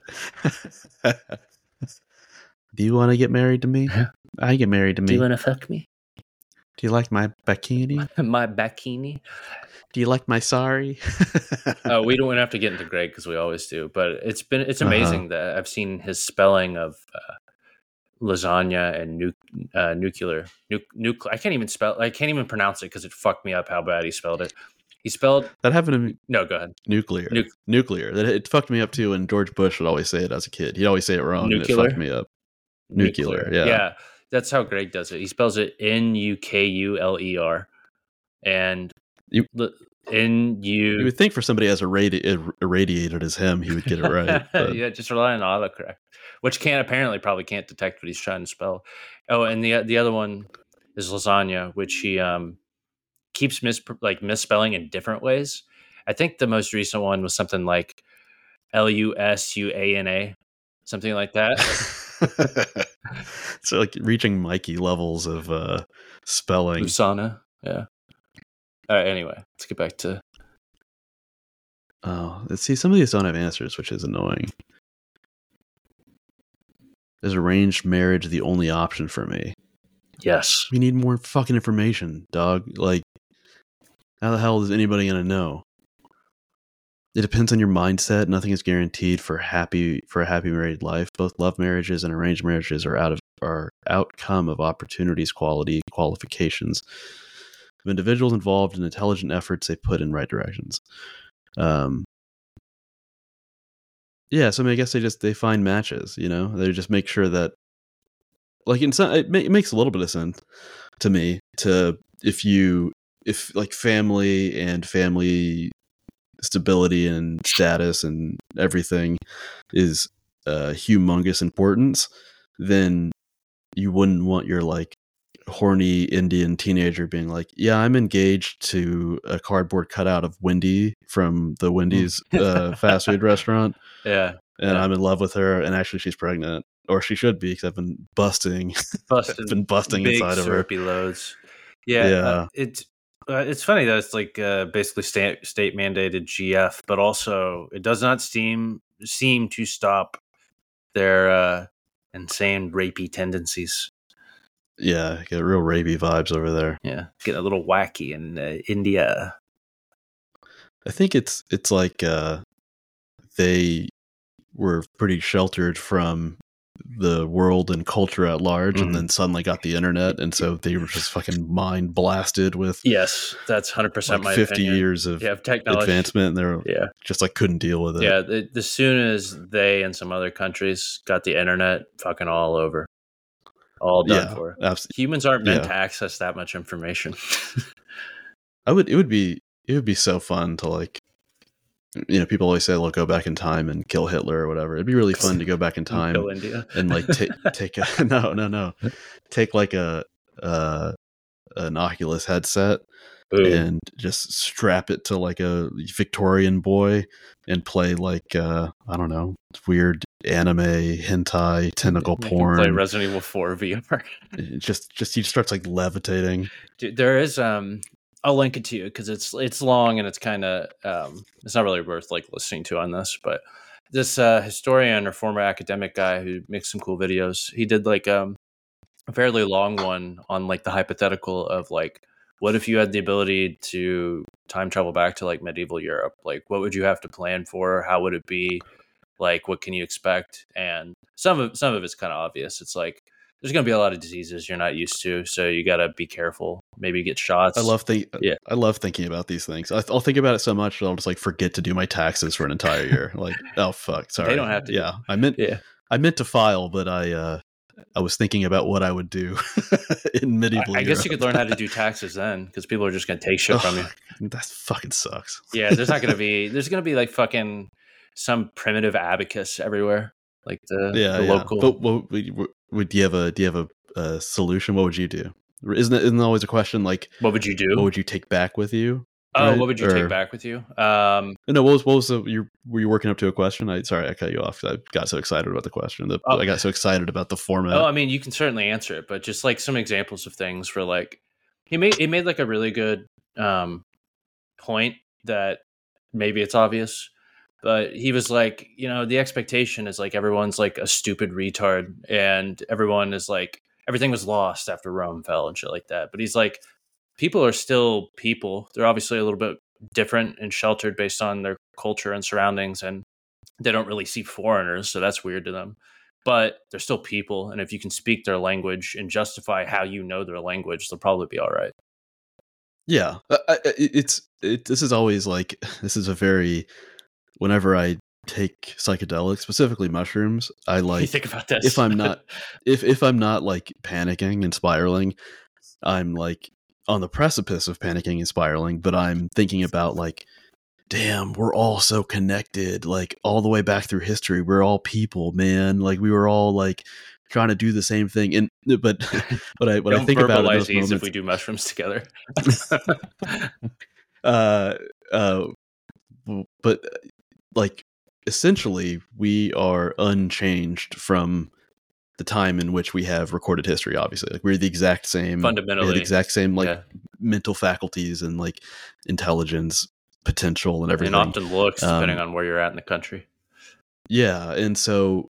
Do you want to get married to me? I get married to me. Do you want to fuck me? Do you like my bikini? My bikini? Do you like my sari? Oh, we don't have to get into Greg because we always do. But it's been it's Uh-huh. amazing that I've seen his spelling of uh, lasagna and nu- uh, nuclear. Nu- nucle- I can't even spell. I can't even pronounce it because it fucked me up how bad he spelled it. He spelled That happened to me. no. Go ahead. Nuclear. Nuc- nuclear. That it fucked me up too. And George Bush would always say it as a kid. He'd always say it wrong. Nuclear? And it fucked me up. Nuclear, yeah. Yeah, that's how Greg does it. He spells it N U K U L E R, and You- N You U. would think for somebody as irradi- irradiated as him, he would get it right. But Yeah, just rely on autocorrect, which can't apparently probably can't detect what he's trying to spell. Oh, and the the other one is lasagna, which he um keeps mis like misspelling in different ways. I think the most recent one was something like L U S U A N A, something like that. so like reaching Mikey levels of uh, spelling. Lusana, yeah. All right. Anyway, let's get back to. Oh, let's see. Some of these don't have answers, which is annoying. Is arranged marriage the only option for me? Yes. We need more fucking information, dog. Like, how the hell is anybody gonna know? It depends on your mindset. Nothing is guaranteed for happy for a happy married life. Both love marriages and arranged marriages are out of are outcome of opportunities, quality, qualifications of individuals involved in intelligent efforts they put in right directions. Um, yeah, so I mean, I guess they just they find matches. You know, they just make sure that, like, in some, it, ma- it makes a little bit of sense to me to if you if like family and family stability and status and everything is uh, humongous importance, then you wouldn't want your like horny Indian teenager being like, yeah, I'm engaged to a cardboard cutout of Wendy from the Wendy's uh, fast food restaurant. Yeah. And yeah. I'm in love with her, and actually she's pregnant, or she should be, because I've been busting, Busting, I've been busting big inside of her. syrupy loads. Yeah, Yeah. uh, it's uh, it's funny that it's like uh, basically state state mandated G F, but also it does not seem seem to stop their uh, insane rapey tendencies. Yeah, get real rapey vibes over there. Yeah, getting a little wacky in uh, India. I think it's it's like uh, they were pretty sheltered from the world and culture at large, Mhm. and then suddenly got the internet, and so they were just fucking mind blasted with Yes, that's one hundred percent like my fifty opinion. years of Yeah, of technology. advancement, and they're Yeah. just like couldn't deal with it. Yeah, the, as soon as they and some other countries got the internet, fucking all over, all done yeah, for. absolutely. Humans aren't meant Yeah. to access that much information. I would. It would be. It would be so fun to like. You know, people always say they'll go back in time and kill Hitler or whatever. It'd be really fun to go back in time Kill India and like take take a no no no take like a uh an Oculus headset Ooh. and just strap it to like a Victorian boy and play like uh I don't know, weird anime hentai tentacle You can porn. play Resident Evil four V R. It just just he starts like levitating. Dude, there is um I'll link it to you because it's it's long and it's kind of um it's not really worth like listening to on this, but this uh historian or former academic guy who makes some cool videos, he did like um a fairly long one on like the hypothetical of like, what if you had the ability to time travel back to like medieval Europe? Like, what would you have to plan for? How would it be? Like, what can you expect? And some of some of it's kind of obvious. It's like there's going to be a lot of diseases you're not used to, so you got to be careful. Maybe get shots. I love think Yeah. I love thinking about these things. I, I'll think about it so much that I'll just like forget to do my taxes for an entire year. Like, oh fuck, sorry. They don't have to. Yeah, I meant Yeah. I meant to file, but I uh I was thinking about what I would do in medieval. I, I guess you Europe. could learn how to do taxes then, because people are just going to take shit from you. Ugh, that fucking sucks. Yeah, there's not going to be. There's going to be like fucking some primitive abacus everywhere, like the, Yeah, the yeah. local. But what, would, would do you have a do you have a, a solution? What would you do? Isn't it isn't it always a question like what would you do? what would you take back with you? Oh, right? what would you Or, take back with you? Um, no, what was what was the you were you working up to a question? I sorry, I cut you off. I got so excited about the question. The, Oh. I got so excited about the format. oh, I mean, you can certainly answer it, but just like some examples of things for like he made he made like a really good um, point that maybe it's obvious, but he was like, you know, the expectation is like everyone's like a stupid retard, and everyone is like everything was lost after Rome fell and shit like that. But he's like, people are still people. They're obviously a little bit different and sheltered based on their culture and surroundings, and they don't really see foreigners, so that's weird to them. But they're still people, and if you can speak their language and justify how you know their language, they'll probably be all right. Yeah, I, I, it's it, this is always like this is a very whenever I take psychedelics, specifically mushrooms, I you like think about this. if I'm not if if I'm not like panicking and spiraling, I'm like on the precipice of panicking and spiraling, but I'm thinking about like, damn, we're all so connected, like all the way back through history. We're all people, man. Like we were all like trying to do the same thing. And but but I what I Don't think about it in verbalize those these if moments, we do mushrooms together. uh, uh, w- but uh, like essentially we are unchanged from the time in which we have recorded history. Obviously, like we're the exact same, we have Fundamentally, the exact same like yeah. mental faculties and like intelligence potential and everything. And often looks, depending Um, on where you're at in the country. yeah, and so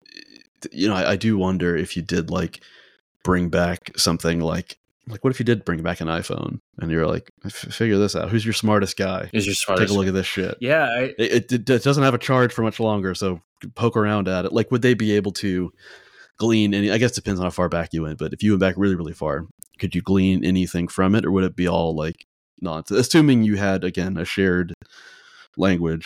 you know, I, I do wonder if you did like bring back something like like what if you did bring back an iPhone and you're like, "F- figure this out. Who's your smartest guy? Is your Take smartest? a look at this shit." Yeah, I, It, it, it doesn't have a charge for much longer, so poke around at it. Like, would they be able to glean any? I guess it depends on how far back you went, but if you went back really, really far, could you glean anything from it, or would it be all like nonsense? Assuming you had again a shared language,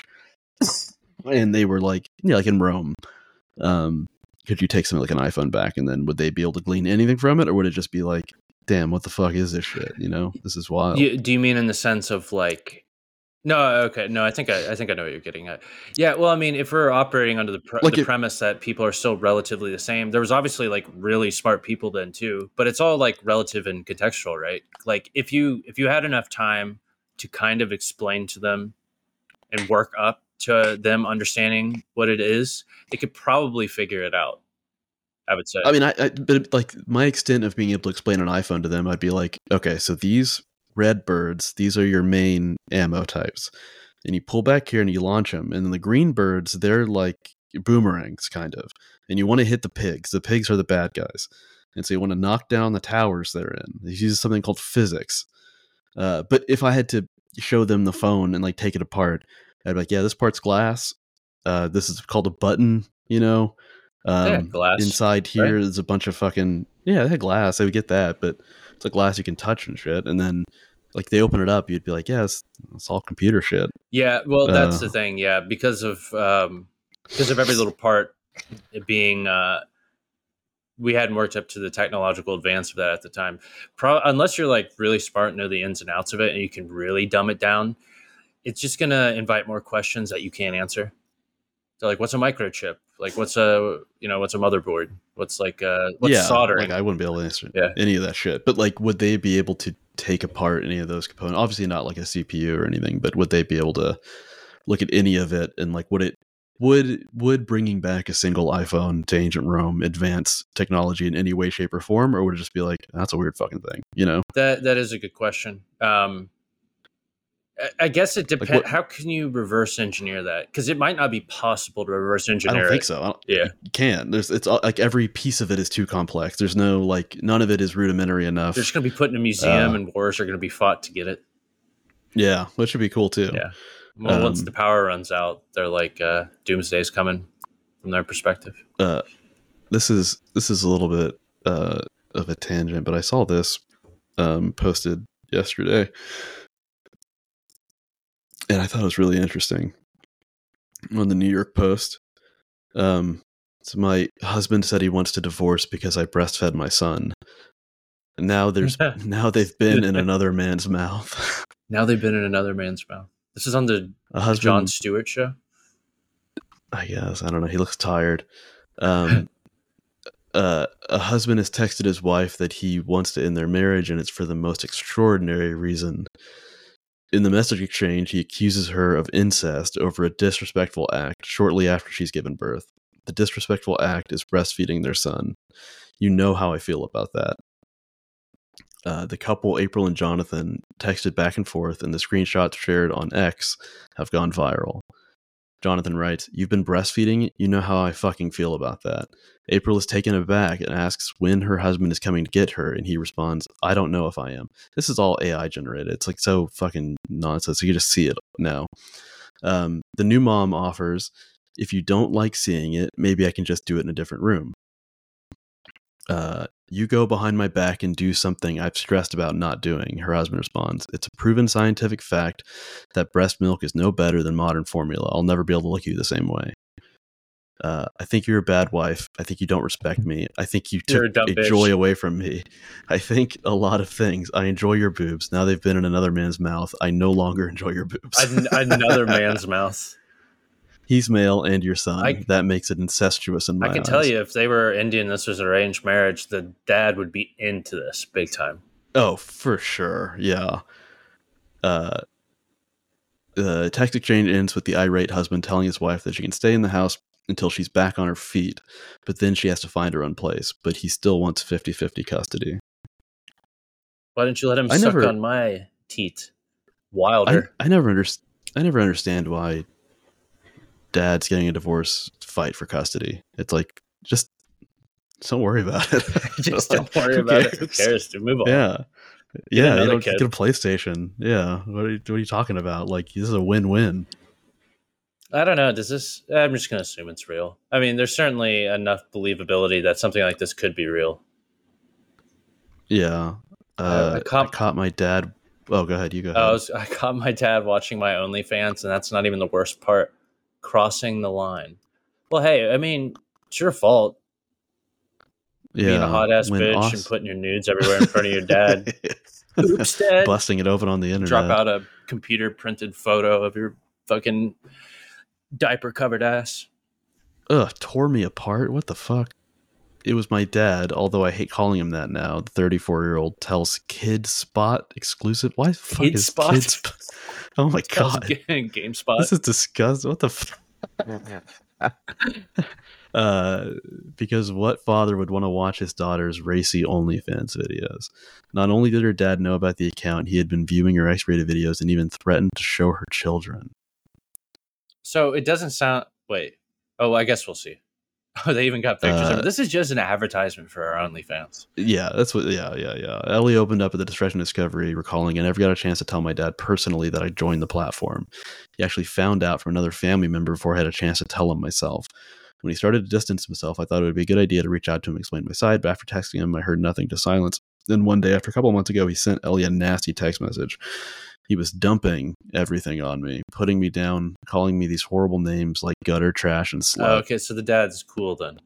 and they were like, yeah, like in Rome. Um, could you take something like an iPhone back, and then would they be able to glean anything from it, or would it just be like, damn, what the fuck is this shit? You know, this is wild. you, do you mean in the sense of like? No, okay, no, I think I, I think I know what you're getting at. Yeah, well, I mean, if we're operating under the pre- Like the if- premise that people are still relatively the same, there was obviously like really smart people then too, but it's all like relative and contextual, right? Like if you if you had enough time to kind of explain to them and work up to them understanding what it is, they could probably figure it out. I would say. I mean, I, I but like my extent of being able to explain an iPhone to them, I'd be like, okay, so these red birds, these are your main ammo types, and you pull back here and you launch them, and then the green birds, they're like boomerangs, kind of, and you want to hit the pigs. The pigs are the bad guys, and so you want to knock down the towers they're in. They use something called physics. Uh, but if I had to show them the phone and like take it apart, I'd be like, yeah, this part's glass. Uh, this is called a button, you know. Um, Yeah, glass, inside here right? is a bunch of fucking yeah, they had glass. I would get that, but it's a glass you can touch and shit. And then like they open it up, you'd be like, yeah, it's, it's all computer shit. Yeah, well, that's Uh, the thing. Yeah, because of um, because of every little part it being, uh, we hadn't worked up to the technological advance of that at the time. Pro- unless you're like really smart and know the ins and outs of it, and you can really dumb it down, it's just gonna invite more questions that you can't answer. So, like, what's a microchip? Like, what's a you know, what's a motherboard? What's like uh, what's yeah, soldering? like I wouldn't be able to answer Yeah. any of that shit. But like, would they be able to take apart any of those components? Obviously, not like a C P U or anything, but would they be able to look at any of it and like, would it would would bringing back a single iPhone to ancient Rome advance technology in any way, shape, or form, or would it just be like that's a weird fucking thing, you know? That that is a good question. Um, I- I guess it depends. what- How can you reverse engineer that? Because it might not be possible to reverse I engineer. don't think it. so. I don't, Yeah. you can't. There's it's all, like every piece of it is too complex. There's no like none of it is rudimentary enough. They're just going to be put in a museum, Uh, and wars are going to be fought to get it. Yeah, which would be cool too. Yeah. Well, once Um, the power runs out, they're like, uh, doomsday's coming from their perspective. Uh, this is this is a little bit uh, of a tangent, but I saw this um, posted yesterday, and I thought it was really interesting on the New York Post. Um, so my husband said he wants to divorce because I breastfed my son. And now there's now they've been in another man's mouth. Now they've been in another man's mouth. This is on the, A the husband, Jon Stewart show. I guess I don't know. He looks tired. Um, uh, a husband has texted his wife that he wants to end their marriage, and it's for the most extraordinary reason. In the message exchange, he accuses her of incest over a disrespectful act shortly after she's given birth. The disrespectful act is breastfeeding their son. You know how I feel about that. Uh, the couple, April and Jonathan, texted back and forth, and the screenshots shared on X have gone viral. Jonathan writes, "You've been breastfeeding? You know how I fucking feel about that." April is taken aback and asks when her husband is coming to get her, and he responds, "I don't know if I am." This is all A I generated. It's like so fucking nonsense. You can just see it now. Um, the new mom offers, "If you don't like seeing it, maybe I can just do it in a different room." Uh, "You go behind my back and do something I've stressed about not doing," her husband responds. "It's a proven scientific fact that breast milk is no better than modern formula. I'll never be able to look at you the same way. Uh, I think you're a bad wife. I think you don't respect me. I think you You're took a dumb a bitch. joy away from me. I think a lot of things. I enjoy your boobs. Now they've been in another man's mouth. I no longer enjoy your boobs." An- another man's mouth. He's male and your son. I- that makes it incestuous in my I can eyes. tell you, if they were Indian, this was an arranged marriage, the dad would be into this big time. Oh, for sure. Yeah. Uh, the text exchange ends with the irate husband telling his wife that she can stay in the house until she's back on her feet, but then she has to find her own place. But he still wants fifty-fifty custody. Why didn't you let him I suck never- on my teat? I, Wilder. I never underst- I never understand why dads getting a divorce fight for custody. It's like, just don't worry about it. Just Like, don't worry who about it. Who cares? cares? Dude, move on. Yeah. Yeah, you another don't kid. get a PlayStation. Yeah. What are, you, what are you talking about? Like, this is a win-win. I don't know. Does this? I'm just going to assume it's real. I mean, there's certainly enough believability that something like this could be real. Yeah. I- Uh, I I, caught- caught my dad. Oh, go ahead. You go ahead. I was I caught my dad watching my OnlyFans, and that's not even the worst part. Crossing the line. Well, hey, I mean, it's your fault yeah. being a hot ass when bitch Aus- and putting your nudes everywhere in front of your dad. Oops, Dad. Busting it open on the internet. Drop out a computer printed photo of your fucking diaper covered ass. Ugh, tore me apart. What the fuck? It was my dad, although I hate calling him that now. The thirty-four-year-old tells Kid Spot exclusive. Why the fuck Kid is Spot? Kid Spot? Oh my god. GameSpot. This is disgusting. What the fuck? Uh, because what father would want to watch his daughter's racy OnlyFans videos? Not only did her dad know about the account, he had been viewing her X-rated videos and even threatened to show her children. So it doesn't sound. Wait. Oh, I guess we'll see. Oh, they even got pictures of Uh, it. This is just an advertisement for our OnlyFans. Yeah, that's what. Yeah, yeah, yeah. Ellie opened up at the discretion of discovery, recalling, "I never got a chance to tell my dad personally that I joined the platform. He actually found out from another family member before I had a chance to tell him myself. When he started to distance himself, I thought it would be a good idea to reach out to him and explain my side, but after texting him, I heard nothing to silence. Then one day, after a couple months ago, he sent Ellie a nasty text message. He was dumping everything on me, putting me down, calling me these horrible names like gutter, trash, and slut." Oh, okay, so the dad's cool then.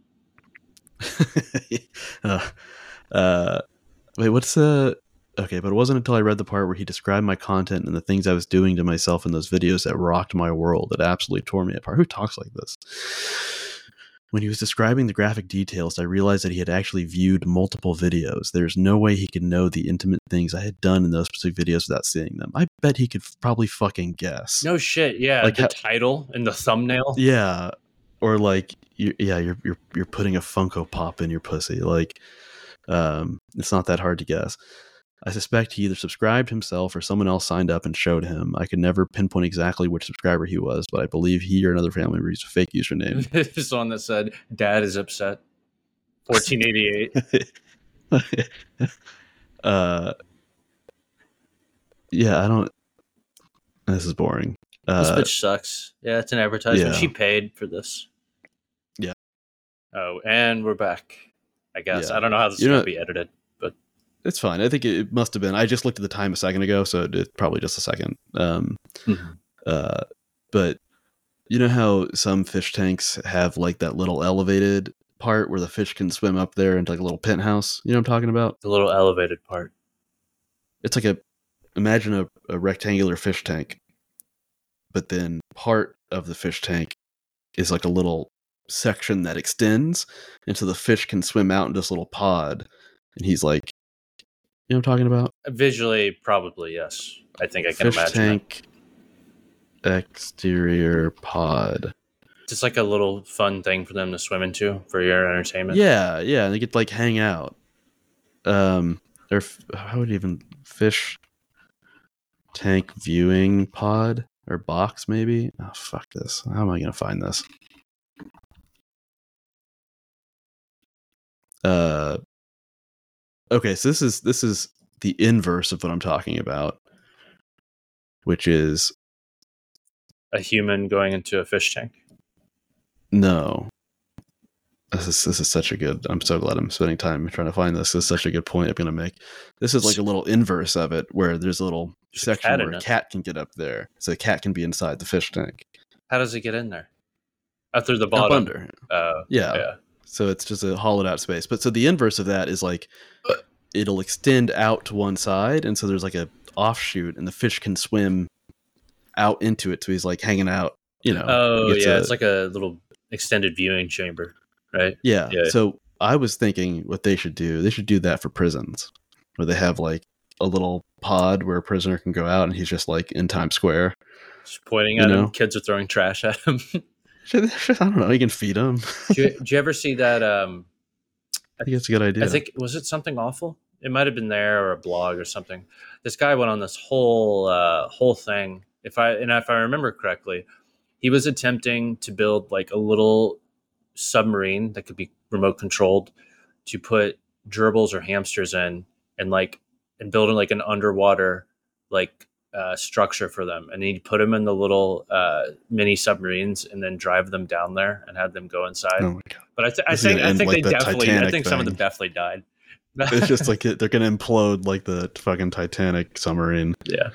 uh, uh, wait, what's the... Okay, but it wasn't until I read the part where he described my content and the things I was doing to myself in those videos that rocked my world. It absolutely tore me apart. Who talks like this? When he was describing the graphic details, I realized that he had actually viewed multiple videos. There's no way he could know the intimate things I had done in those specific videos without seeing them. I bet he could f- probably fucking guess. No shit. Yeah, Like the how- title and the thumbnail. Yeah, or like, you, yeah, you're you're you're putting a Funko Pop in your pussy. Like, um, it's not that hard to guess. I suspect he either subscribed himself or someone else signed up and showed him. I could never pinpoint exactly which subscriber he was, but I believe he or another family member used a fake username. This one that said, "Dad is upset." fourteen eighty-eight. uh, yeah, I don't. This is boring. This Uh, bitch sucks. Yeah, it's an advertisement. yeah. She paid for this. Yeah. Oh, and we're back. I guess Yeah. I don't know how this is You know- going to be edited. It's fine. I think it must have been. I just looked at the time a second ago, so it's probably just a second. Um, Mhm. uh, but you know how some fish tanks have like that little elevated part where the fish can swim up there into like a little penthouse? You know what I'm talking about? The little elevated part. It's like a, imagine a, a rectangular fish tank, but then part of the fish tank is like a little section that extends, and so the fish can swim out in this little pod, and he's like You know what I'm talking about? Visually, probably yes. I think I can Fish imagine tank exterior pod. Just like a little fun thing for them to swim into for your entertainment. Yeah, yeah, and they get to, like, hang out. Um, or f- how would you even fish tank viewing pod or box maybe? Oh fuck this! How am I gonna find this? Uh, okay, so this is this is the inverse of what I'm talking about, which is A human going into a fish tank. no. This is this is such a good. I'm so glad I'm spending time trying to find this. This is such a good point I'm going to make. This is like a little inverse of it, where there's a little There's a section cat where in a it. cat can get up there, so the cat can be inside the fish tank. How does it get in there? Up through the Up bottom. under. Uh, Yeah. yeah. So it's just a hollowed out space. But so the inverse of that is like it'll extend out to one side, and so there's like a offshoot, and the fish can swim out into it. So he's like hanging out. You know. Oh gets yeah, a- it's like a little extended viewing chamber, right? Yeah. Yeah. So I was thinking what they should do, they should do that for prisons, where they have like a little pod where a prisoner can go out and he's just like in Times Square. Just pointing You at know? him. Kids are throwing trash at him. Should- should- I don't know. You can feed him. do, you, do you ever see that? Um, I think it's a good idea. I think was it something awful? It might have been there or a blog or something. This guy went on this whole uh, whole thing. If I and if I remember correctly, he was attempting to build like a little submarine that could be remote controlled to put gerbils or hamsters in, and like and building like an underwater like uh, structure for them, and he'd put them in the little uh, mini submarines and then drive them down there and have them go inside. Oh my god! But I, th- I This is think gonna I end think like they the definitely I Titanic think some of them thing. definitely died. It's just like it, they're gonna implode like the fucking Titanic submarine. Yeah.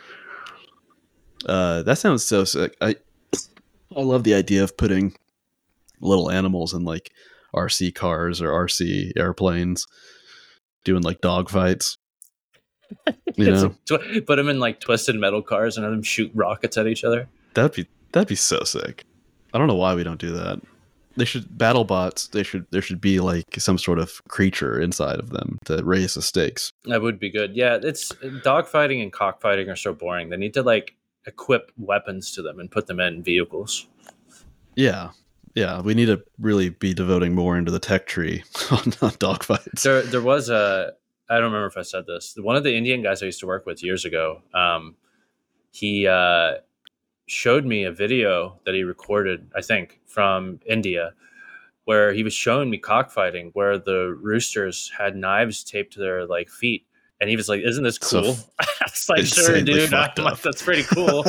Uh, that sounds so sick. I I love the idea of putting little animals in like R C cars or R C airplanes, doing like dog fights. You It's know, like tw- put them in like twisted metal cars and have them shoot rockets at each other. that'd be that'd be so sick. I don't know why we don't do that. They should battle bots. They should there should be like some sort of creature inside of them to raise the stakes. That would be good. Yeah, it's dogfighting and cockfighting are so boring. They need to like equip weapons to them and put them in vehicles. Yeah, yeah. We need to really be devoting more into the tech tree on, on dogfights. There, there was a. I don't remember if I said this. One of the Indian guys I used to work with years ago. Um, he uh, showed me a video that he recorded, I think, from India, where he was showing me cockfighting, where the roosters had knives taped to their like feet, and he was like, "Isn't this So cool?" It's like, "Sure, insanely dude. fucked I'm like, up. that's pretty cool."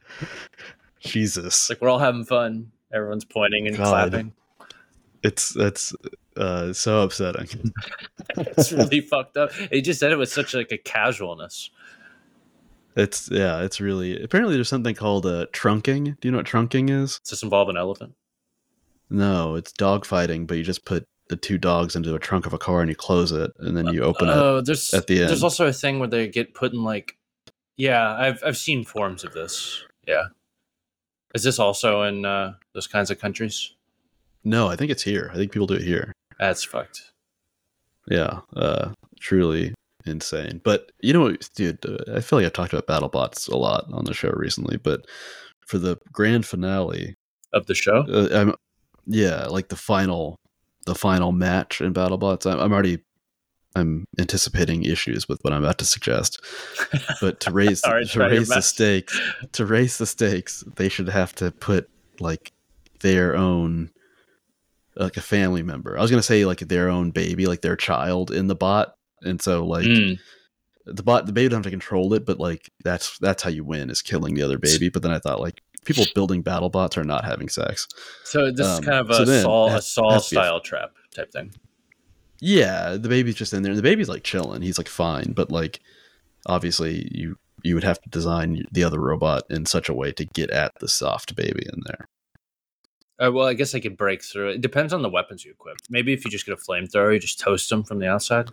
Jesus, Like we're all having fun. Everyone's pointing and God. clapping. it's that's uh, so upsetting. It's really fucked up. He just said it with such like a casualness. It's yeah, it's really apparently there's something called uh, trunking. Do you know what trunking is? Does this involve an elephant? No, it's dog fighting, but you just put the two dogs into a trunk of a car and you close it, and then you open it. Oh, there's at the end. there's also a thing where they get put in like, yeah, I've I've seen forms of this. Yeah, is this also in uh, those kinds of countries? No, I think it's here. I think people do it here. That's fucked. Yeah, uh, truly insane. But you know what, dude? Uh, I feel like I've talked about BattleBots a lot on the show recently. But for the grand finale, Of the show? uh, I'm yeah, like the final, the final match in BattleBots. I'm, I'm already, I'm anticipating issues with what I'm about to suggest. But to raise All right, to try your raise the best. stakes, to raise the stakes, they should have to put like their own, like a family member. I was gonna say like their own baby, like their child in the bot, and so like Mm. the bot, the baby don't have to control it, but like that's that's how you win is killing the other baby. But then I thought like people building battle bots are not having sex. So this Um, is kind of a so then Saul, it a has- Saul has to be a- style trap type thing. Yeah, the baby's just in there. The baby's like chilling. He's like fine, but like obviously you you would have to design the other robot in such a way to get at the soft baby in there. Uh, well, I guess I could break through it. It depends on the weapons you equip. Maybe if you just get a flamethrower, you just toast them from the outside.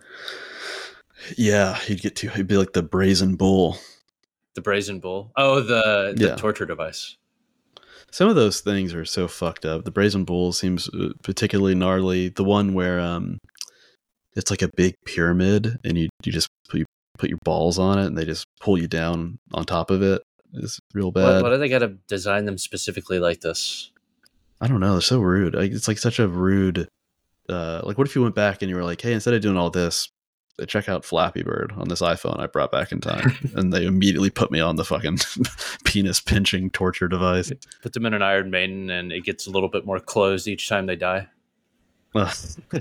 Yeah, he'd get to. He'd be like the brazen bull. The brazen bull. Oh, the, the Yeah. torture device. Some of those things are so fucked up. The brazen bull seems uh, particularly gnarly. The one where um, it's like a big pyramid, and you you just you put your balls on it and they just pull you down on top of it is real What, bad. what do they got to design them specifically like this? I don't know. They're so rude. Like, it's like such a rude. Uh, like, what if you went back and you were like, "Hey, instead of doing all this, check out Flappy Bird on this iPhone I brought back in time," and they immediately put me on the fucking penis pinching torture device. Put them in an Iron Maiden, and it gets a little bit more closed each time they die. uh,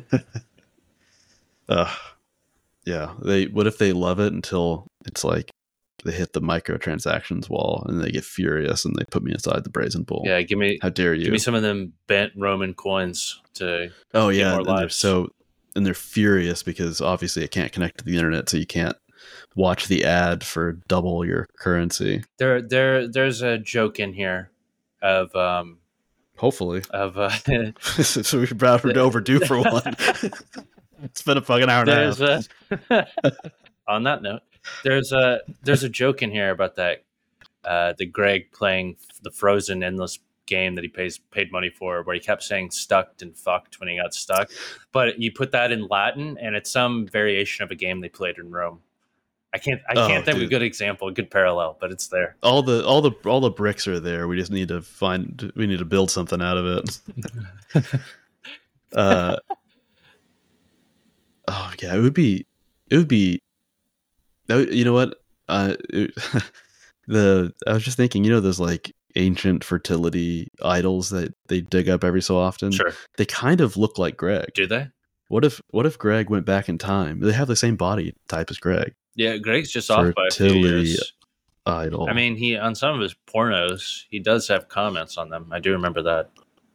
uh, yeah. They. What if they love it until it's like they hit the microtransactions wall and they get furious and they put me inside the brazen bull? Yeah, give me How dare you? give me some of them bent Roman coins to. Oh get yeah, more and they're lives. so and they're furious because obviously it can't connect to the internet, so you can't watch the ad for double your currency. There, there, there's a joke in here of um Hopefully, of uh, so we should probably overdue for one. It's been a fucking hour and a half. there's a on that note, there's a there's a joke in here about that uh, the Greg playing the Frozen endless game that he pays paid money for, where he kept saying "stuck" and "fucked" when he got stuck. But you put that in Latin, and it's some variation of a game they played in Rome. I can't I Oh, can't think of a dude. good example, a good parallel, but it's there. All the all the all the bricks are there. We just need to find. We need to build something out of it. uh, oh yeah, it would be. It would be. that would- You know what? Uh, it- the I was just thinking. You know, those like ancient fertility idols that they dig up every so often. Sure, They kind of look like Greg. do they? What if What if Greg went back in time? They have the same body type as Greg. Yeah, Greg's just off by a few Fertility years. idol. I mean, he on some of his pornos, he does have comments on them. I do remember that.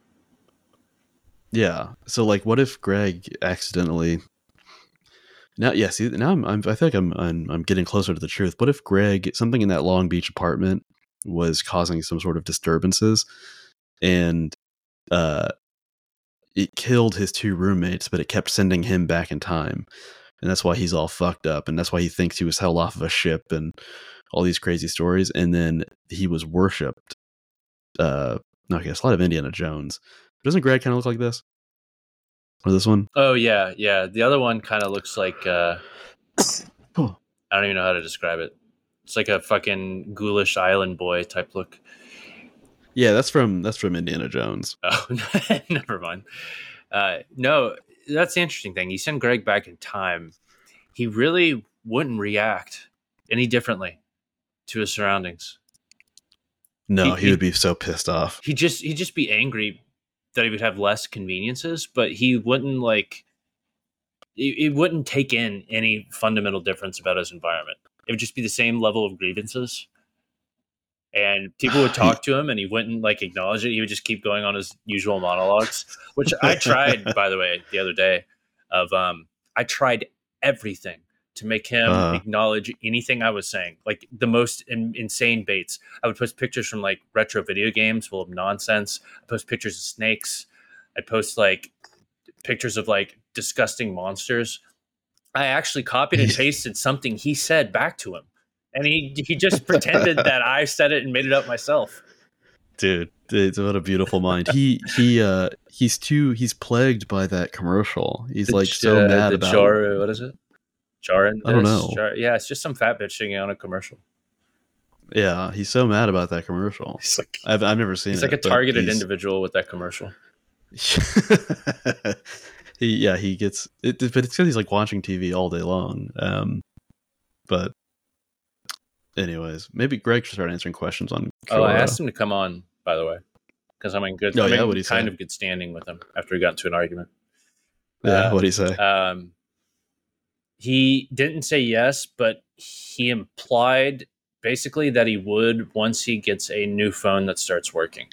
yeah. So like, what if Greg accidentally? Now, yeah. See, now I'm, I'm I feel like I'm, I'm I'm getting closer to the truth. What if Greg, something in that Long Beach apartment was causing some sort of disturbances, and uh, it killed his two roommates, but it kept sending him back in time, and that's why he's all fucked up, and that's why he thinks he was held off of a ship, and all these crazy stories, and then he was worshipped. Uh, no, okay, it's a lot of Indiana Jones. Doesn't Greg kind of look like this? Or this one? Oh yeah, yeah. The other one kind of looks like uh, Oh. I don't even know how to describe it. It's like a fucking ghoulish island boy type look. Yeah, that's from that's from Indiana Jones. Oh, never mind. Uh, no, that's the interesting thing. You send Greg back in time, he really wouldn't react any differently to his surroundings. No, He- he, he- would be so pissed off. He just he'd just be angry that he would have less conveniences, but he wouldn't like he, he wouldn't take in any fundamental difference about his environment. It would just be the same level of grievances. And people would talk to him and he wouldn't like acknowledge it. He would just keep going on his usual monologues, which I tried, by the way, the other day of, um, I tried everything to make him Uh. acknowledge anything I was saying, like the most in, insane baits. I would post pictures from like retro video games full of nonsense. I post pictures of snakes. I'd post like pictures of like disgusting monsters. I actually copied and pasted something he said back to him. And he he just pretended that I said it and made it up myself. Dude, dude, what a beautiful mind. He he uh he's too he's plagued by that commercial. He's like so Uh, mad the about Char, what is it? Char I don't know. Char, yeah, it's just some fat bitch singing on a commercial. Yeah, he's so mad about that commercial. He's like I've I've never seen he's it. like a but targeted he's- individual with that commercial. he yeah, he gets it, but it's because he's like watching T V all day long. Um but anyways, maybe Greg should start answering questions on Oh, I Korra. asked him to come on, by the way, because I'm in good. Oh, I'm yeah? in What'd he kind say? of good standing with him after we got into an argument. Yeah, uh, what'd he say? Um, he didn't say yes, but he implied basically that he would once he gets a new phone that starts working.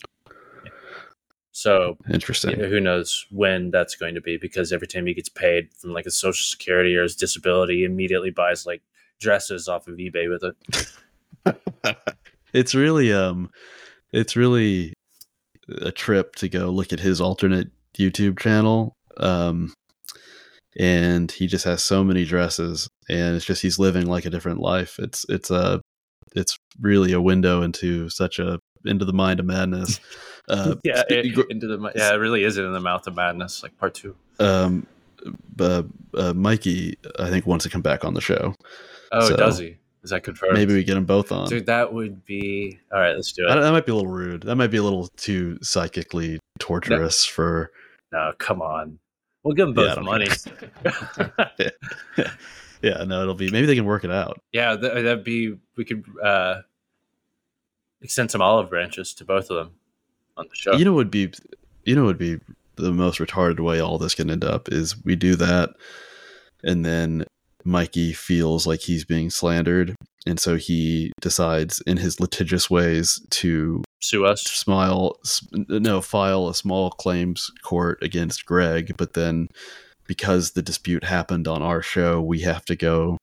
So Interesting. yeah, who knows when that's going to be, because every time he gets paid from like his social security or his disability, he immediately buys like dresses off of eBay with it. It's really um it's really a trip to go look at his alternate YouTube channel. Um and he just has so many dresses, and it's just he's living like a different life. It's it's a it's really a window into such a into the mind of madness. Uh Yeah, spe- it, into the yeah, it really is in the mouth of madness, like part two. um uh, uh, Mikey, I think, wants to come back on the show. Oh, So does he? Is that confirmed? maybe we get them both on. Dude, that would be all right. Let's do I, it. that might be a little rude. That might be a little too psychically torturous for. No, come on. We'll give them Yeah, I both don't money. yeah. yeah, no, it'll be maybe they can work it out. Yeah, th- that'd be. We could uh, extend some olive branches to both of them on the show. You know, what would be, you know, what would be the most retarded way all this can end up is we do that, and then Mikey feels like he's being slandered, and so he decides, in his litigious ways, to Sue us. smile, no, file a small claims court against Greg. But then, because the dispute happened on our show, we have to go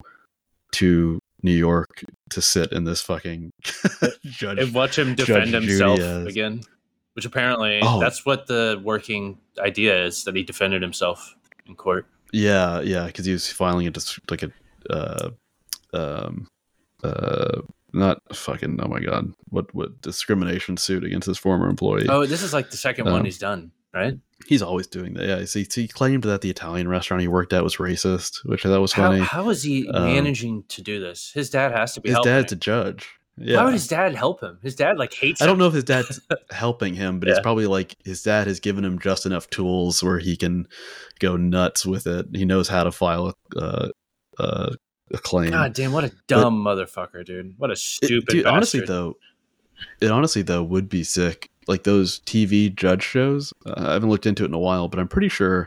to New York to sit in this fucking judge And watch him defend Judge himself Judy as- again. Which apparently, Oh. that's what the working idea is, that he defended himself in court. Yeah, yeah, because he was filing it just like a, uh, um, uh, not fucking. Oh my god, what what discrimination suit against his former employee? Oh, this is like the second Um, one he's done, right? He's always doing that. Yeah, see, he claimed that the Italian restaurant he worked at was racist, which I thought was How, funny. how is he Um, managing to do this? His dad has to be his helping dad's him. a judge. Yeah, Why would his dad help him? His dad like hates I him. don't know if his dad's helping him, but it's Yeah. probably like his dad has given him just enough tools where he can go nuts with it. He knows how to file a, uh, uh, a claim. God damn, what a dumb motherfucker, dude. What a It- stupid dude, bastard. honestly though, it honestly though would be sick. Like those T V judge shows. Uh, I haven't looked into it in a while, but I'm pretty sure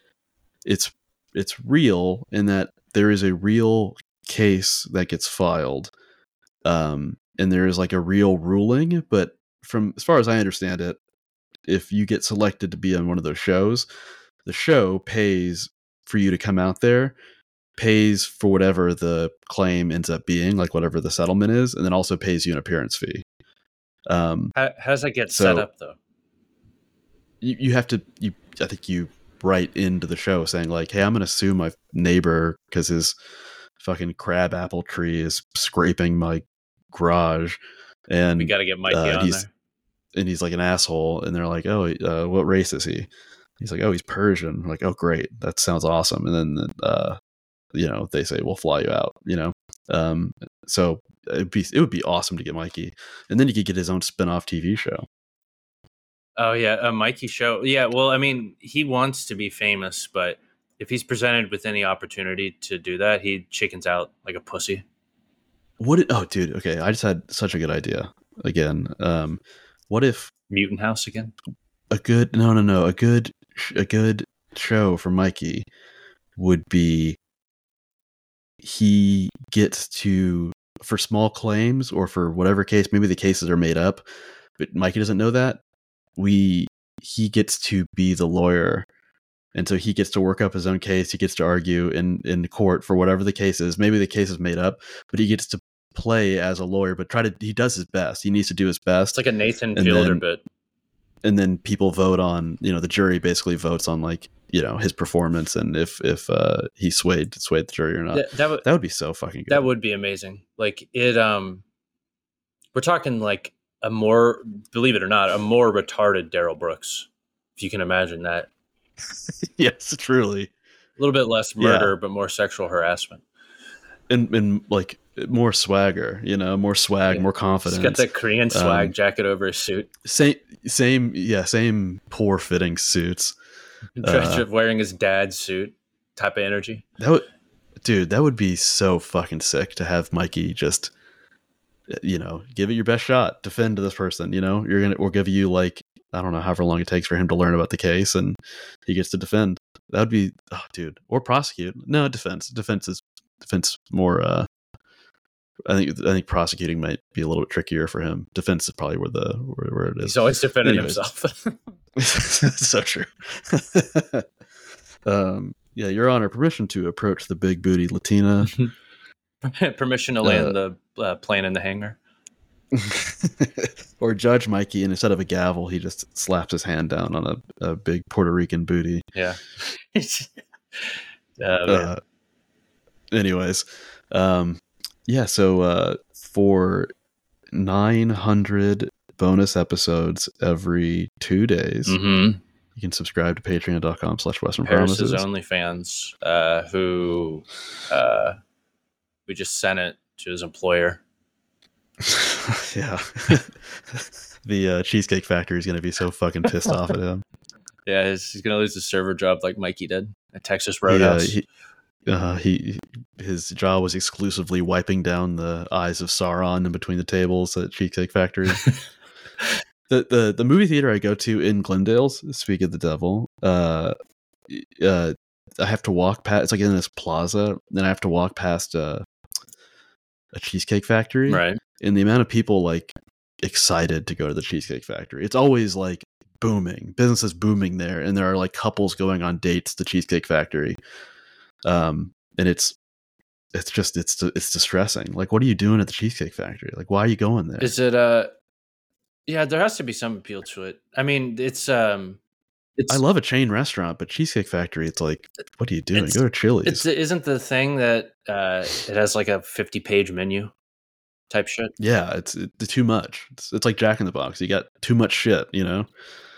it's it's real in that there is a real case that gets filed, um, and there is like a real ruling. But from as far as I understand it, if you get selected to be on one of those shows, the show pays for you to come out there, pays for whatever the claim ends up being, like whatever the settlement is, and then also pays you an appearance fee. Um, How, how does that get So- set up, though? you, you have to, you, I think you write into the show saying like, hey, I'm going to sue my neighbor because his fucking crab apple tree is scraping my garage. And We got to get Mikey uh, on he's- there. and he's like an asshole, and they're like, oh, uh, what race is he? He's like, oh, he's Persian. I'm like, oh, great, that sounds awesome. And then uh you know, they say we'll fly you out, you know. Um so it'd be it would be awesome to get Mikey, and then he could get his own spin-off T V show. Oh, yeah, a Mikey show. Yeah, well, I mean, he wants to be famous, but if he's presented with any opportunity to do that, he chickens out like a pussy. What it, oh dude, okay, I just had such a good idea again. Um what if Mutant House again? a good no no no a good a good show for Mikey would be he gets to, for small claims or for whatever case, maybe the cases are made up, but Mikey doesn't know that, we he gets to be the lawyer, and so he gets to work up his own case. He gets to argue in in court for whatever the case is. Maybe the case is made up, but he gets to play as a lawyer, but try to he does his best. He needs to do his best. It's like a Nathan And Fielder then- bit. And then people vote on, you know, the jury basically votes on like, you know, his performance and if if uh he swayed swayed the jury or not. That, that would That would be so fucking good. that would be amazing. Like it. Um, we're talking like a more, believe it or not, a more retarded Daryl Brooks, if you can imagine that. Yes, truly. A little bit less murder, but more sexual harassment. And and like more swagger, you know, more swag, Yeah. more He's confidence. got that Korean swag Um, jacket over his suit, same same yeah, same poor fitting suits. uh, wearing his dad's suit type of energy. That would dude, that would be so fucking sick to have Mikey just, you know, give it your best shot, defend to this person, you know. You're gonna we'll give you like, I don't know, however long it takes for him to learn about the case, and he gets to defend. That would be, oh, dude, or prosecute. No, defense. Defense is defense more. Uh, I think I think prosecuting might be a little bit trickier for him. Defense is probably where the where, where it is. He's always defending Anyways. himself. So true. um, yeah, Your Honor, permission to approach the big booty Latina. Permission to land the uh, plane in the hangar. Or Judge Mikey, and instead of a gavel, he just slaps his hand down on a, a big Puerto Rican booty. Yeah. uh, man. Uh, anyways, um, yeah, so uh, for nine hundred bonus episodes every two days, Mhm. you can subscribe to patreon.com slash Western Paris's Promises. OnlyFans, uh, who uh, we just sent it to his employer. Yeah. The uh, Cheesecake Factory is going to be so fucking pissed off at him. Yeah, he's, he's gonna lose his server job like Mikey did at Texas Yeah, Roadhouse. he, uh, he his job was exclusively wiping down the eyes of Sauron in between the tables at Cheesecake Factory. the, the the movie theater I go to in Glendale's, speak of the devil, uh, uh, I have to walk past. It's like in this plaza, then I have to walk past uh, a Cheesecake Factory, Right. and the amount of people like excited to go to the Cheesecake Factory, it's always like booming. Business is booming there, and there are like couples going on dates to Cheesecake Factory. Um, and it's it's just it's it's distressing. Like, what are you doing at the Cheesecake Factory? Like, why are you going there? Is it uh yeah, there has to be some appeal to it. I mean, it's um it's I love a chain restaurant, but Cheesecake Factory, it's like, what are you doing? It's- Go to Chili's. it's isn't the thing that uh it has like a fifty page menu type shit. Yeah, it's it's too much. It's, it's like Jack in the Box. You got too much shit, you know?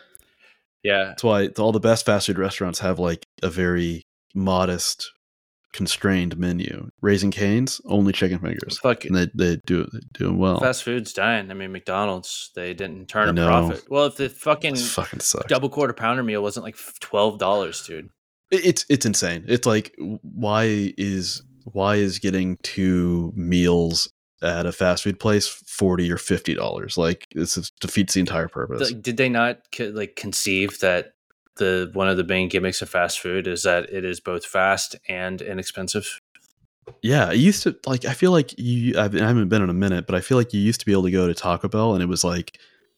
Yeah. That's why all the best fast food restaurants have like a very modest, constrained menu. Raising Cane's, only chicken fingers. Fuck And they, they do they do them well. fast food's dying. I mean, McDonald's, they didn't turn I a know. profit. Well, if the fucking It fucking sucks. double quarter pounder meal wasn't like twelve dollars, dude. It- It's it's insane. It's like, why is why is getting two meals at a fast food place forty or fifty dollars? Like, this is, defeats the entire purpose. Like, did they not co- like conceive that the one of the main gimmicks of fast food is that it is both fast and inexpensive? Yeah, it used to, like, I feel like you. I've, I haven't been in a minute, but I feel like you used to be able to go to Taco Bell and it was like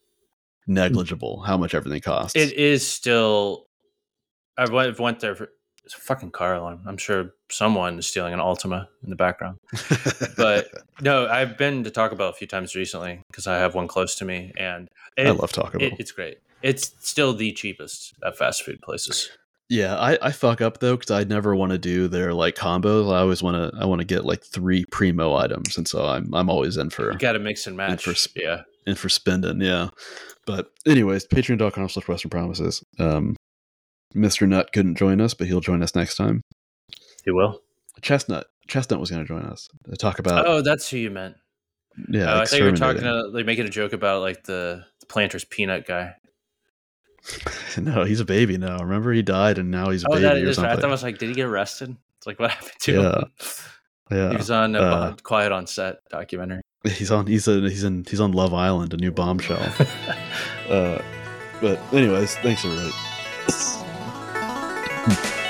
negligible how much everything costs. It is still. I went, went there for it's a fucking car alarm. I'm sure someone is stealing an Altima in the background. But no, I've been to Taco Bell a few times recently because I have one close to me, and it, I love Taco Bell. it, it's great. It's still the cheapest at fast food places. Yeah, I, I fuck up though because I never want to do their like combos. I always want to I want to get like three primo items, and so I'm I'm always in for You got to mix and match. for sp- yeah. in for spending. Yeah, but anyways, patreon dot com slash Western Promises. Um, Mister Nut couldn't join us, but he'll join us next time. You will. Chestnut Chestnut was going to join us to talk about Oh, that's who you meant. yeah. Oh, I thought you were talking exterminating. to, like making a joke about like the, the Planters peanut guy. No, he's a baby now. Remember, he died, and now he's a Oh, baby that or is right. I something. thought I was like, did he get arrested? It's like, what happened to Yeah. him? Yeah, He was on a Uh, Quiet on Set documentary. he's on he's a, he's in he's on Love Island, a new bombshell. uh, but anyways, thanks everybody.